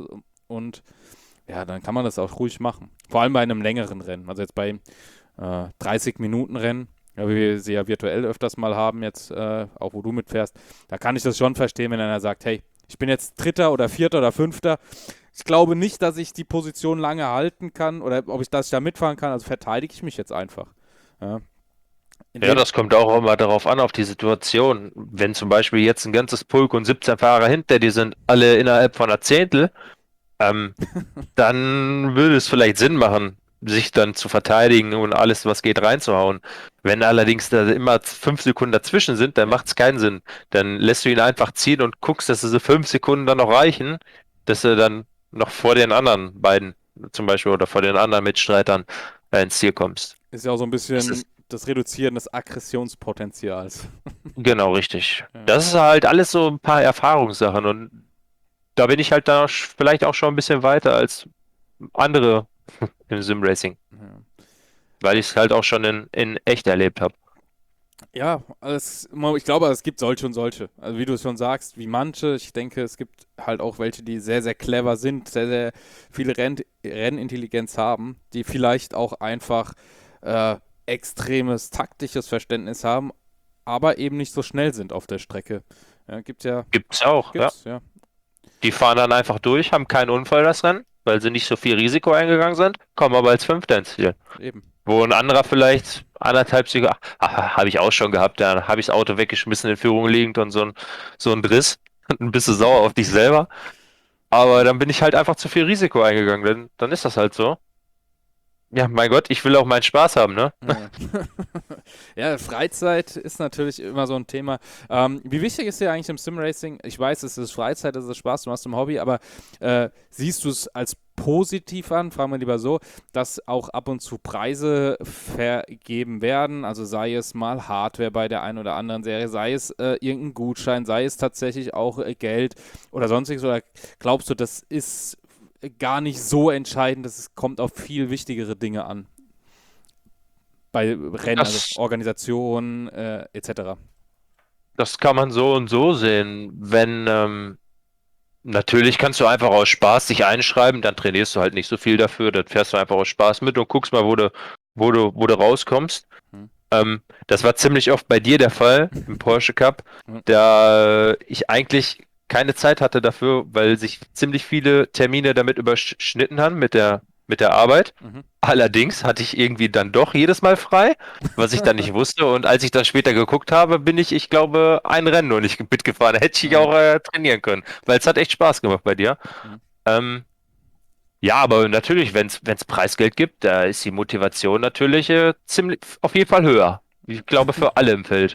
und ja, dann kann man das auch ruhig machen. Vor allem bei einem längeren Rennen. Also jetzt bei äh, dreißig Minuten Rennen, ja, wie wir sie ja virtuell öfters mal haben, jetzt äh, auch wo du mitfährst, da kann ich das schon verstehen, wenn einer sagt, hey, ich bin jetzt Dritter oder Vierter oder Fünfter. Ich glaube nicht, dass ich die Position lange halten kann oder ob ich das da mitfahren kann, also verteidige ich mich jetzt einfach. Ja, Ja, das kommt auch immer darauf an, auf die Situation. Wenn zum Beispiel jetzt ein ganzes Pulk und siebzehn Fahrer hinter dir sind, alle innerhalb von einer Zehntel, ähm, dann würde es vielleicht Sinn machen, sich dann zu verteidigen und alles, was geht, reinzuhauen. Wenn allerdings da immer fünf Sekunden dazwischen sind, dann macht es keinen Sinn. Dann lässt du ihn einfach ziehen und guckst, dass diese fünf Sekunden dann noch reichen, dass du dann noch vor den anderen beiden zum Beispiel oder vor den anderen Mitstreitern äh, ins Ziel kommst. Ist ja auch so ein bisschen Das ist das Reduzieren des Aggressionspotenzials. genau richtig. Ja. Das ist halt alles so ein paar Erfahrungssachen und da bin ich halt da sch- vielleicht auch schon ein bisschen weiter als andere im Sim-Racing, Ja. weil ich es halt auch schon in, in echt erlebt habe. Ja, es, ich glaube, es gibt solche und solche. Also wie du es schon sagst, wie manche. Ich denke, es gibt halt auch welche, die sehr, sehr clever sind, sehr, sehr viele Renn Rennintelligenz haben, die vielleicht auch einfach äh, extremes taktisches Verständnis haben, aber eben nicht so schnell sind auf der Strecke. Ja, gibt ja, Gibt's auch, ja. gibt's, ja. Die fahren dann einfach durch, haben keinen Unfall das Rennen, weil sie nicht so viel Risiko eingegangen sind, kommen aber als Fünfter ins Ziel. Eben. Wo ein anderer vielleicht anderthalb Sekunden, habe ich auch schon gehabt, da habe ich das Auto weggeschmissen in Führung liegend und so ein, so ein Driss. Ein bisschen sauer auf dich selber. Aber dann bin ich halt einfach zu viel Risiko eingegangen, denn dann ist das halt so. Ja, mein Gott, ich will auch meinen Spaß haben, ne? Ja. Ja, Freizeit ist natürlich immer so ein Thema. Ähm, wie wichtig ist dir eigentlich im Simracing? Ich weiß, es ist Freizeit, es ist Spaß, du machst ein Hobby, aber äh, siehst du es als positiv an, fragen wir lieber so, dass auch ab und zu Preise vergeben werden, also sei es mal Hardware bei der einen oder anderen Serie, sei es äh, irgendein Gutschein, sei es tatsächlich auch äh, Geld oder sonstiges, oder glaubst du, das ist gar nicht so entscheidend, es kommt auf viel wichtigere Dinge an? Bei Rennen, also Das, Organisation äh, et cetera. das kann man so und so sehen. Wenn, ähm, natürlich kannst du einfach aus Spaß dich einschreiben, dann trainierst du halt nicht so viel dafür, dann fährst du einfach aus Spaß mit und guckst mal, wo du, wo du, wo du rauskommst. Hm. Ähm, das war ziemlich oft bei dir der Fall im Porsche Cup, Hm. da ich eigentlich keine Zeit hatte dafür, weil sich ziemlich viele Termine damit überschnitten haben mit der, mit der Arbeit. Mhm. Allerdings hatte ich irgendwie dann doch jedes Mal frei, was ich dann nicht wusste. Und als ich dann später geguckt habe, bin ich, ich glaube, ein Rennen nur nicht mitgefahren. Hätte ich Mhm. auch äh, trainieren können, weil es hat echt Spaß gemacht bei dir. Mhm. Ähm, ja, aber natürlich, wenn es Preisgeld gibt, da ist die Motivation natürlich äh, ziemlich auf jeden Fall höher. Ich glaube, für alle im Feld.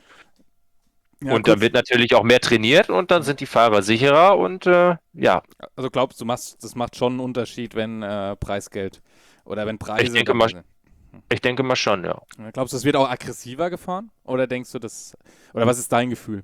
Ja, Und dann kurz, wird natürlich auch mehr trainiert und dann sind die Fahrer sicherer und äh, ja, also glaubst du, machst, das macht schon einen Unterschied, wenn äh, Preisgeld oder wenn ich Preise denke mal, dabei sind? ich denke mal schon, ja. Glaubst du, es wird auch aggressiver gefahren? Oder denkst du, das, oder was ist dein Gefühl?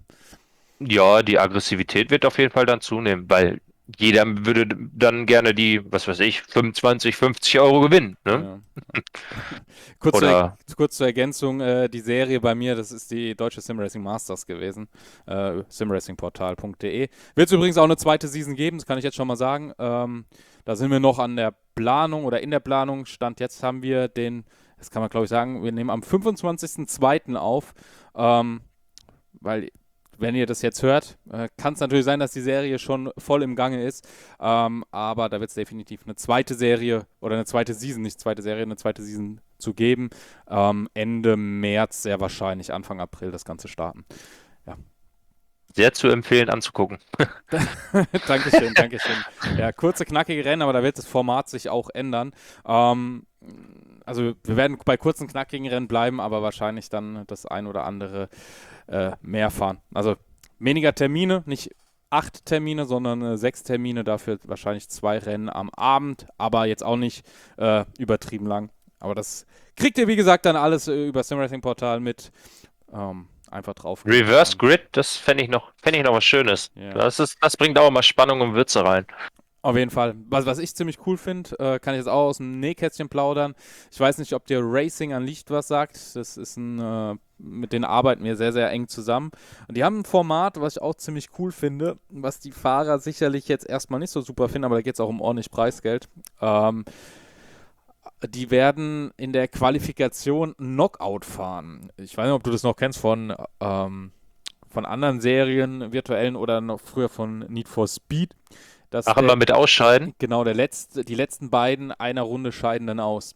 Ja, die Aggressivität wird auf jeden Fall dann zunehmen, weil jeder würde dann gerne die, was weiß ich, fünfundzwanzig, fünfzig Euro gewinnen, ne? Ja. Kurz, zur, Oder kurz zur Ergänzung, äh, die Serie bei mir, das ist die deutsche Simracing Masters gewesen, äh, simracingportal punkt de. Wird es übrigens auch eine zweite Season geben, das kann ich jetzt schon mal sagen. Ähm, da sind wir noch an der Planung oder in der Planung. Stand jetzt haben wir den, das kann man glaube ich sagen, wir nehmen am fünfundzwanzigsten zweiten auf, ähm, weil wenn ihr das jetzt hört, äh, kann es natürlich sein, dass die Serie schon voll im Gange ist. Ähm, aber da wird es definitiv eine zweite Serie oder eine zweite Season, nicht zweite Serie, eine zweite Season zu geben. Ähm, Ende März, sehr wahrscheinlich Anfang April das Ganze starten. Ja. sehr zu empfehlen anzugucken. Dankeschön, Dankeschön. Ja, kurze, knackige Rennen, aber da wird das Format sich auch ändern. Ähm, also wir werden bei kurzen, knackigen Rennen bleiben, aber wahrscheinlich dann das ein oder andere äh, mehr fahren. Also weniger Termine, nicht acht Termine, sondern äh, sechs Termine, dafür wahrscheinlich zwei Rennen am Abend, aber jetzt auch nicht äh, übertrieben lang. Aber das kriegt ihr, wie gesagt, dann alles äh, über Simracing Portal mit. Ähm, einfach drauf. Reverse Grid, das fände ich noch, fände ich noch was Schönes. Ja. Das ist, das bringt auch mal Spannung und Würze rein. Auf jeden Fall. Was, was ich ziemlich cool finde, äh, kann ich jetzt auch aus dem Nähkästchen plaudern. Ich weiß nicht, ob dir Racing Unleashed was sagt. Das ist ein, äh, mit denen arbeiten wir sehr, sehr eng zusammen. Und die haben ein Format, was ich auch ziemlich cool finde, was die Fahrer sicherlich jetzt erstmal nicht so super finden, aber da geht es auch um ordentlich Preisgeld. Ähm, die werden in der Qualifikation Knockout fahren. Ich weiß nicht, ob du das noch kennst von, ähm, von anderen Serien, virtuellen oder noch früher von Need for Speed. Dass Ach, der, immer mit Ausscheiden? Genau, der letzte, die letzten beiden einer Runde scheiden dann aus.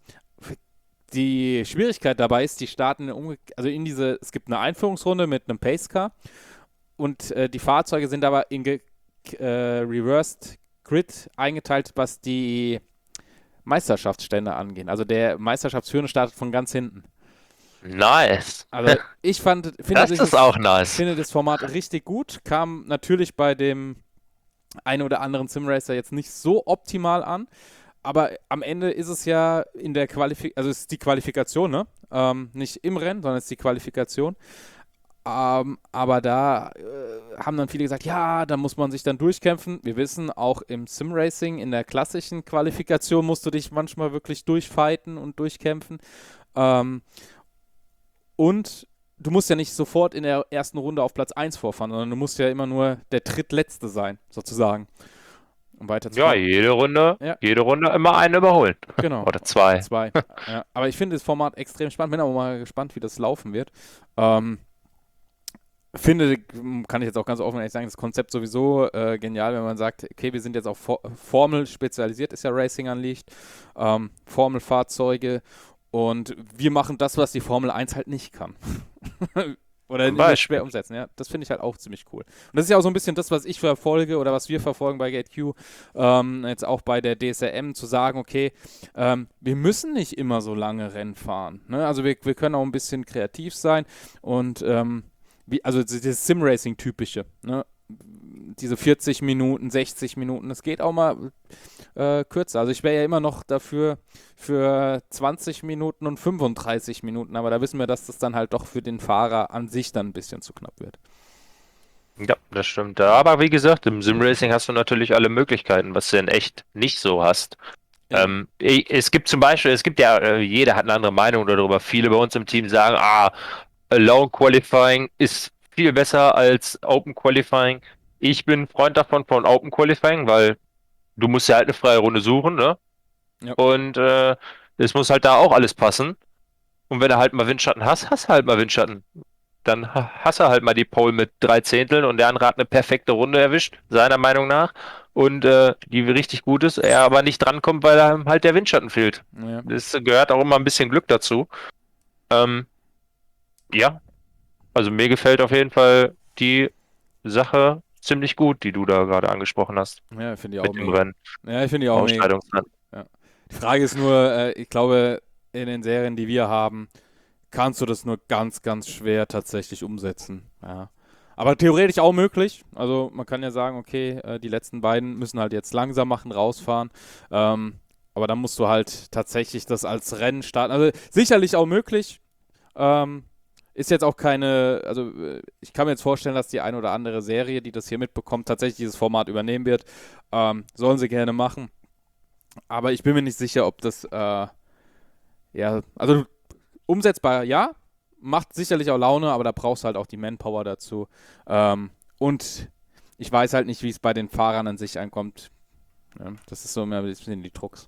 Die Schwierigkeit dabei ist, die starten umge- also in diese, es gibt eine Einführungsrunde mit einem Pacecar und äh, die Fahrzeuge sind aber in ge- äh, Reversed Grid eingeteilt, was die Meisterschaftsstände angehen. Also der Meisterschaftsführende startet von ganz hinten. Nice. Also ich fand, finde Das dieses, ist auch nice. finde das Format richtig gut, kam natürlich bei dem einen oder anderen Simracer jetzt nicht so optimal an, aber am Ende ist es ja in der Qualifikation, also es ist die Qualifikation, ne? Ähm, nicht im Rennen, sondern es ist die Qualifikation. Ähm, aber da äh, haben dann viele gesagt, ja, da muss man sich dann durchkämpfen. Wir wissen, auch im Simracing, in der klassischen Qualifikation musst du dich manchmal wirklich durchfighten und durchkämpfen. Ähm, und du musst ja nicht sofort in der ersten Runde auf Platz eins vorfahren, sondern du musst ja immer nur der Drittletzte sein, sozusagen, um Ja, weiterzufahren. jede Runde, Ja. jede Runde immer einen überholen. Genau. Oder zwei. Zwei. Ja. Aber ich finde das Format extrem spannend. Bin aber mal gespannt, wie das laufen wird. Ähm, finde, kann ich jetzt auch ganz offen ehrlich sagen, das Konzept sowieso äh, genial, wenn man sagt, okay, wir sind jetzt auf For- Formel spezialisiert, ist ja Racing Unleashed, ähm, Formelfahrzeuge und wir machen das, was die Formel eins halt nicht kann. Oder Zum nur Beispiel. schwer umsetzen, ja. Das finde ich halt auch ziemlich cool. Und das ist ja auch so ein bisschen das, was ich verfolge oder was wir verfolgen bei GateQ, ähm, jetzt auch bei der D S R M, zu sagen, okay, ähm, wir müssen nicht immer so lange Rennen fahren. Ne? Also wir, wir können auch ein bisschen kreativ sein und ähm, wie, also dieses Sim-Racing-typische, ne? Diese vierzig Minuten, sechzig Minuten, das geht auch mal äh, kürzer. Also ich wäre ja immer noch dafür für zwanzig Minuten und fünfunddreißig Minuten, aber da wissen wir, dass das dann halt doch für den Fahrer an sich dann ein bisschen zu knapp wird. Ja, das stimmt. Aber wie gesagt, im Simracing hast du natürlich alle Möglichkeiten, was du in echt nicht so hast. Ja. Ähm, i- es gibt zum Beispiel, es gibt ja, äh, jeder hat eine andere Meinung darüber. Viele bei uns im Team sagen, ah, Alone Qualifying ist viel besser als Open Qualifying. Ich bin Freund davon von Open Qualifying, weil du musst ja halt eine freie Runde suchen, ne? Ja. Und äh, es muss halt da auch alles passen. Und wenn du halt mal Windschatten hast, hast du halt mal Windschatten. Dann ha- hast du halt mal die Pole mit drei Zehnteln und der andere hat eine perfekte Runde erwischt, seiner Meinung nach. Und äh, die richtig gut ist, er aber nicht drankommt, weil ihm halt der Windschatten fehlt. Ja. Das gehört auch immer ein bisschen Glück dazu. Ähm, ja, also mir gefällt auf jeden Fall die Sache ziemlich gut, die du da gerade angesprochen hast. Ja, finde ich auch Mit dem mega. Rennen, Ja, ich finde ich auch mega. Ausscheidungsrennen. Ja. Die Frage ist nur, äh, ich glaube, in den Serien, die wir haben, kannst du das nur ganz, ganz schwer tatsächlich umsetzen. Ja. Aber theoretisch auch möglich. Also man kann ja sagen, okay, äh, die letzten beiden müssen halt jetzt langsam machen, rausfahren. Ähm, aber dann musst du halt tatsächlich das als Rennen starten. Also sicherlich auch möglich. Ähm, ist jetzt auch keine, also äh, ich kann mir jetzt vorstellen, dass die eine oder andere Serie, die das hier mitbekommt, tatsächlich dieses Format übernehmen wird. Ähm, sollen sie gerne machen. Aber ich bin mir nicht sicher, ob das, äh, ja, also umsetzbar, ja, macht sicherlich auch Laune, aber da brauchst du halt auch die Manpower dazu. Ähm, und ich weiß halt nicht, wie es bei den Fahrern an sich ankommt. Ja, das ist so immer ein bisschen die Trucks.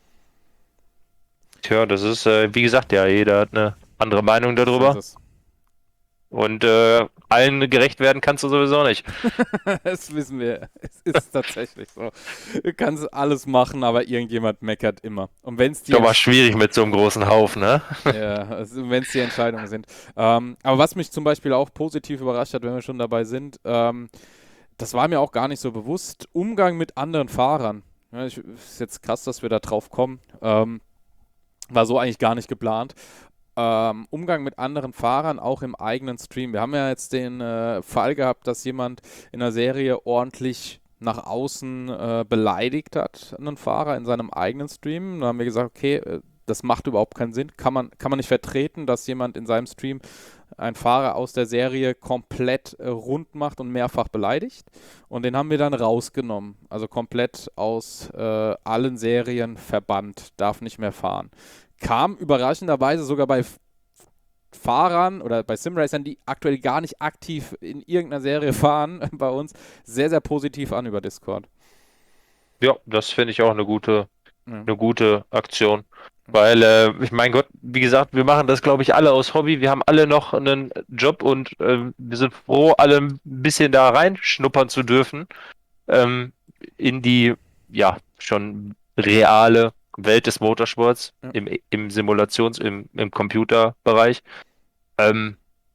Tja, das ist, äh, wie gesagt, ja, jeder hat eine andere Meinung So darüber. ist Und äh, allen gerecht werden kannst du sowieso nicht. es. Das wissen wir. Es ist tatsächlich so. Du kannst alles machen, aber irgendjemand meckert immer. Und wenn es die Ist aber schwierig mit so einem großen Haufen, ne? Ja, also wenn es die Entscheidungen sind. Ähm, aber was mich zum Beispiel auch positiv überrascht hat, wenn wir schon dabei sind, ähm, das war mir auch gar nicht so bewusst, Umgang mit anderen Fahrern. Ja, ich, ist jetzt krass, dass wir da drauf kommen. Ähm, war so eigentlich gar nicht geplant. Ähm, Umgang mit anderen Fahrern auch im eigenen Stream. Wir haben ja jetzt den äh, Fall gehabt, dass jemand in der Serie ordentlich nach außen äh, beleidigt hat, einen Fahrer in seinem eigenen Stream. Da haben wir gesagt, okay, äh, das macht überhaupt keinen Sinn. Kann man, kann man nicht vertreten, dass jemand in seinem Stream ein Fahrer aus der Serie komplett äh, rund macht und mehrfach beleidigt. Und den haben wir dann rausgenommen. Also komplett aus äh, allen Serien verbannt. Darf nicht mehr fahren. Kam überraschenderweise sogar bei F- Fahrern oder bei Simracern, die aktuell gar nicht aktiv in irgendeiner Serie fahren, bei uns, sehr, sehr positiv an über Discord. Ja, das finde ich auch eine gute, Ja. eine gute Aktion. Weil, äh, ich mein Gott, wie gesagt, wir machen das, glaube ich, alle aus Hobby. Wir haben alle noch einen Job und äh, wir sind froh, alle ein bisschen da reinschnuppern zu dürfen. Ähm, in die, ja, schon reale Welt des Motorsports, Ja. im, im Simulations-, im, im Computerbereich. Ähm,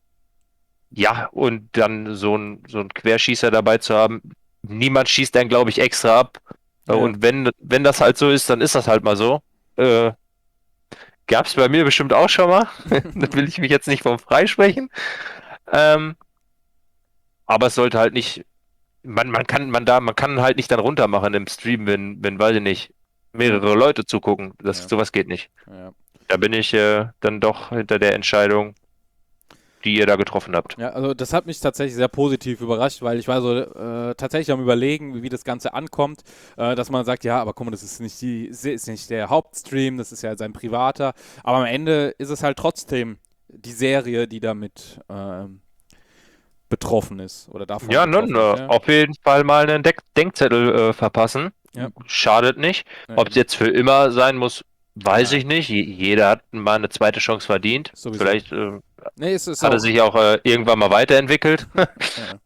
ja, und dann so ein, so ein Querschießer dabei zu haben, niemand schießt dann, glaube ich, extra ab. Ja. Und wenn, wenn das halt so ist, dann ist das halt mal so. Äh, Gab es bei mir bestimmt auch schon mal. Da will ich mich jetzt nicht vom freisprechen. Ähm, aber es sollte halt nicht, man, man kann, man da, man kann halt nicht dann runtermachen im Stream, wenn, wenn, weiß ich nicht, mehrere Leute zugucken. Das, Ja. sowas geht nicht. Ja. Da bin ich äh, dann doch hinter der Entscheidung, die ihr da getroffen habt. Ja, also das hat mich tatsächlich sehr positiv überrascht, weil ich war so äh, tatsächlich am Überlegen, wie, wie das Ganze ankommt, äh, dass man sagt, ja, aber guck mal, das ist nicht die, ist nicht der Hauptstream, das ist ja sein privater, aber am Ende ist es halt trotzdem die Serie, die damit ähm, betroffen ist oder davon Ja, nun, betroffen äh, ist. auf jeden Fall mal einen Deck Denkzettel äh, verpassen. Ja. Schadet nicht. Ja, Ob es jetzt für immer sein muss, weiß Ja. ich nicht. Je- Jeder hat mal eine zweite Chance verdient. Sowieso. Vielleicht äh, Nee, es ist hat er auch, sich auch äh, irgendwann mal weiterentwickelt. ja,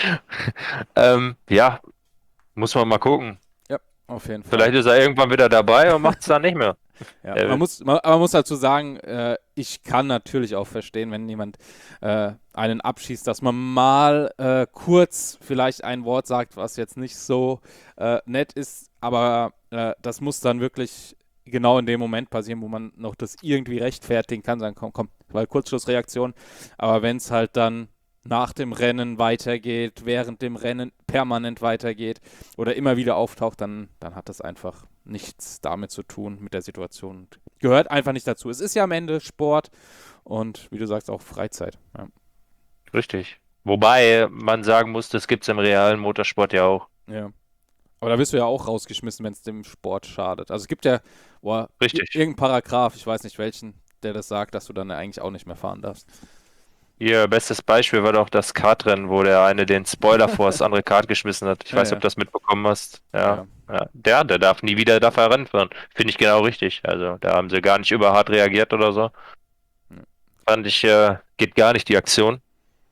ähm, ja, muss man mal gucken. ja, auf jeden Fall. Vielleicht ist er irgendwann wieder dabei und macht es dann nicht mehr. Ja, Äh, man muss, man, aber man muss dazu sagen, äh, ich kann natürlich auch verstehen, wenn jemand äh, einen abschießt, dass man mal äh, kurz vielleicht ein Wort sagt, was jetzt nicht so äh, nett ist, aber äh, das muss dann wirklich genau in dem Moment passieren, wo man noch das irgendwie rechtfertigen kann, sagen, komm, komm, weil Kurzschlussreaktion, aber wenn es halt dann nach dem Rennen weitergeht, während dem Rennen permanent weitergeht oder immer wieder auftaucht, dann, dann hat das einfach nichts damit zu tun, mit der Situation. Gehört einfach nicht dazu. Es ist ja am Ende Sport und wie du sagst, auch Freizeit. Ja. Richtig. Wobei man sagen muss, das gibt es im realen Motorsport ja auch. Ja. Aber da wirst du ja auch rausgeschmissen, wenn es dem Sport schadet. Also es gibt ja boah, Richtig. irgendeinen Paragraph, ich weiß nicht welchen, der das sagt, dass du dann eigentlich auch nicht mehr fahren darfst. Ihr bestes Beispiel war doch das Kartrennen, wo der eine den Spoiler vor das andere Kart geschmissen hat. Ich Ja, weiß nicht, ja. ob du das mitbekommen hast. Ja, Ja. ja. Der, der darf nie wieder dafür Rennen fahren. Finde ich genau richtig. Also da haben sie gar nicht überhart reagiert oder so. Ja. Fand ich, äh, geht gar nicht die Aktion.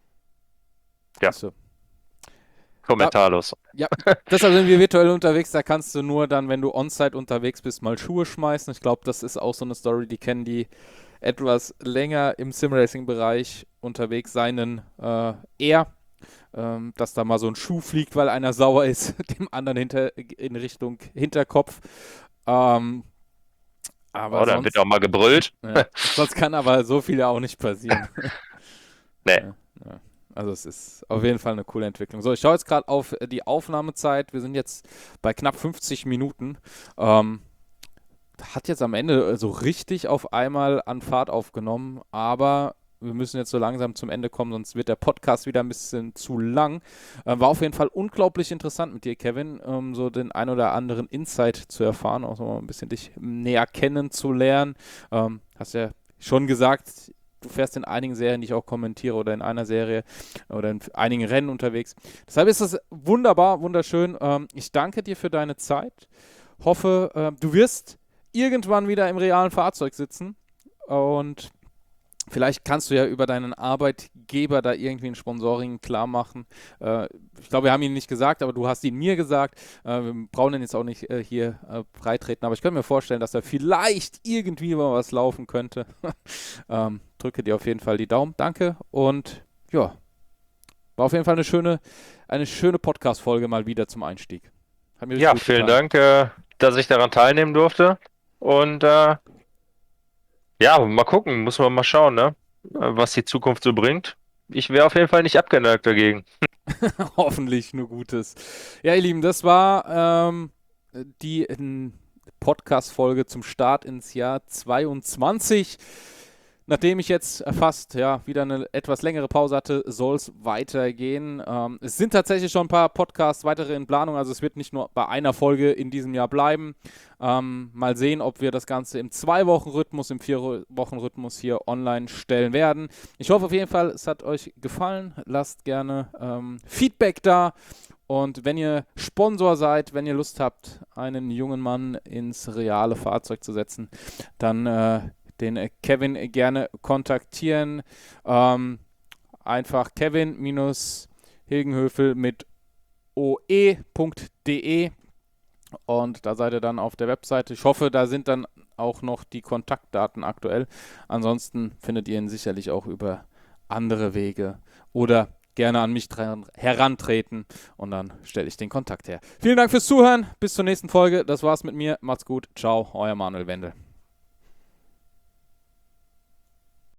Ja. So. Kommentarlos. Ja, deshalb sind wir virtuell unterwegs. Da kannst du nur dann, wenn du on-site unterwegs bist, mal Schuhe schmeißen. Ich glaube, das ist auch so eine Story, die kennen die etwas länger im Simracing-Bereich unterwegs seinen äh, eher, ähm, dass da mal so ein Schuh fliegt, weil einer sauer ist, dem anderen hinter, in Richtung Hinterkopf. Ähm, aber Oh, dann sonst, wird auch mal gebrüllt. ja, sonst kann aber so viel ja auch nicht passieren. Nee. Ja, ja. Also es ist auf jeden Fall eine coole Entwicklung. So, ich schaue jetzt gerade auf die Aufnahmezeit. Wir sind jetzt bei knapp fünfzig Minuten. Ähm, hat jetzt am Ende so richtig auf einmal an Fahrt aufgenommen, aber wir müssen jetzt so langsam zum Ende kommen, sonst wird der Podcast wieder ein bisschen zu lang. Ähm, war auf jeden Fall unglaublich interessant mit dir, Kevin, um so den ein oder anderen Insight zu erfahren, auch so mal ein bisschen dich näher kennenzulernen. Ähm, hast ja schon gesagt, du fährst in einigen Serien, die ich auch kommentiere, oder in einer Serie oder in einigen Rennen unterwegs. Deshalb ist das wunderbar, wunderschön. Ähm, ich danke dir für deine Zeit. Hoffe, äh, du wirst irgendwann wieder im realen Fahrzeug sitzen und vielleicht kannst du ja über deinen Arbeitgeber da irgendwie ein Sponsoring klar machen. Äh, ich glaube, wir haben ihn nicht gesagt, aber du hast ihn mir gesagt. Äh, wir brauchen ihn jetzt auch nicht äh, hier äh, breitreten, aber ich könnte mir vorstellen, dass da vielleicht irgendwie mal was laufen könnte. ähm, drücke dir auf jeden Fall die Daumen. Danke und ja, war auf jeden Fall eine schöne, eine schöne Podcast-Folge mal wieder zum Einstieg. Hat mir richtig Ja, gut vielen gefallen. Dank, äh, dass ich daran teilnehmen durfte. Und äh, ja, mal gucken, muss man mal schauen, ne? Äh, Was die Zukunft so bringt. Ich wäre auf jeden Fall nicht abgeneigt dagegen. Hoffentlich nur Gutes. Ja, ihr Lieben, das war ähm, die ähm, Podcast-Folge zum Start ins Jahr zweiundzwanzig. nachdem ich jetzt fast ja, wieder eine etwas längere Pause hatte, soll es weitergehen. Ähm, es sind tatsächlich schon ein paar Podcasts weitere in Planung, also es wird nicht nur bei einer Folge in diesem Jahr bleiben. Ähm, mal sehen, ob wir das Ganze im Zwei-Wochen-Rhythmus, im Vier-Wochen-Rhythmus hier online stellen werden. Ich hoffe auf jeden Fall, es hat euch gefallen. Lasst gerne ähm, Feedback da. Und wenn ihr Sponsor seid, wenn ihr Lust habt, einen jungen Mann ins reale Fahrzeug zu setzen, dann äh, den äh, Kevin gerne kontaktieren. Ähm, einfach Kevin-Hilgenhöfel mit oe punkt de und da seid ihr dann auf der Webseite. Ich hoffe, da sind dann auch noch die Kontaktdaten aktuell. Ansonsten findet ihr ihn sicherlich auch über andere Wege oder gerne an mich dran, herantreten und dann stelle ich den Kontakt her. Vielen Dank fürs Zuhören. Bis zur nächsten Folge. Das war's mit mir. Macht's gut. Ciao. Euer Manuel Wendel.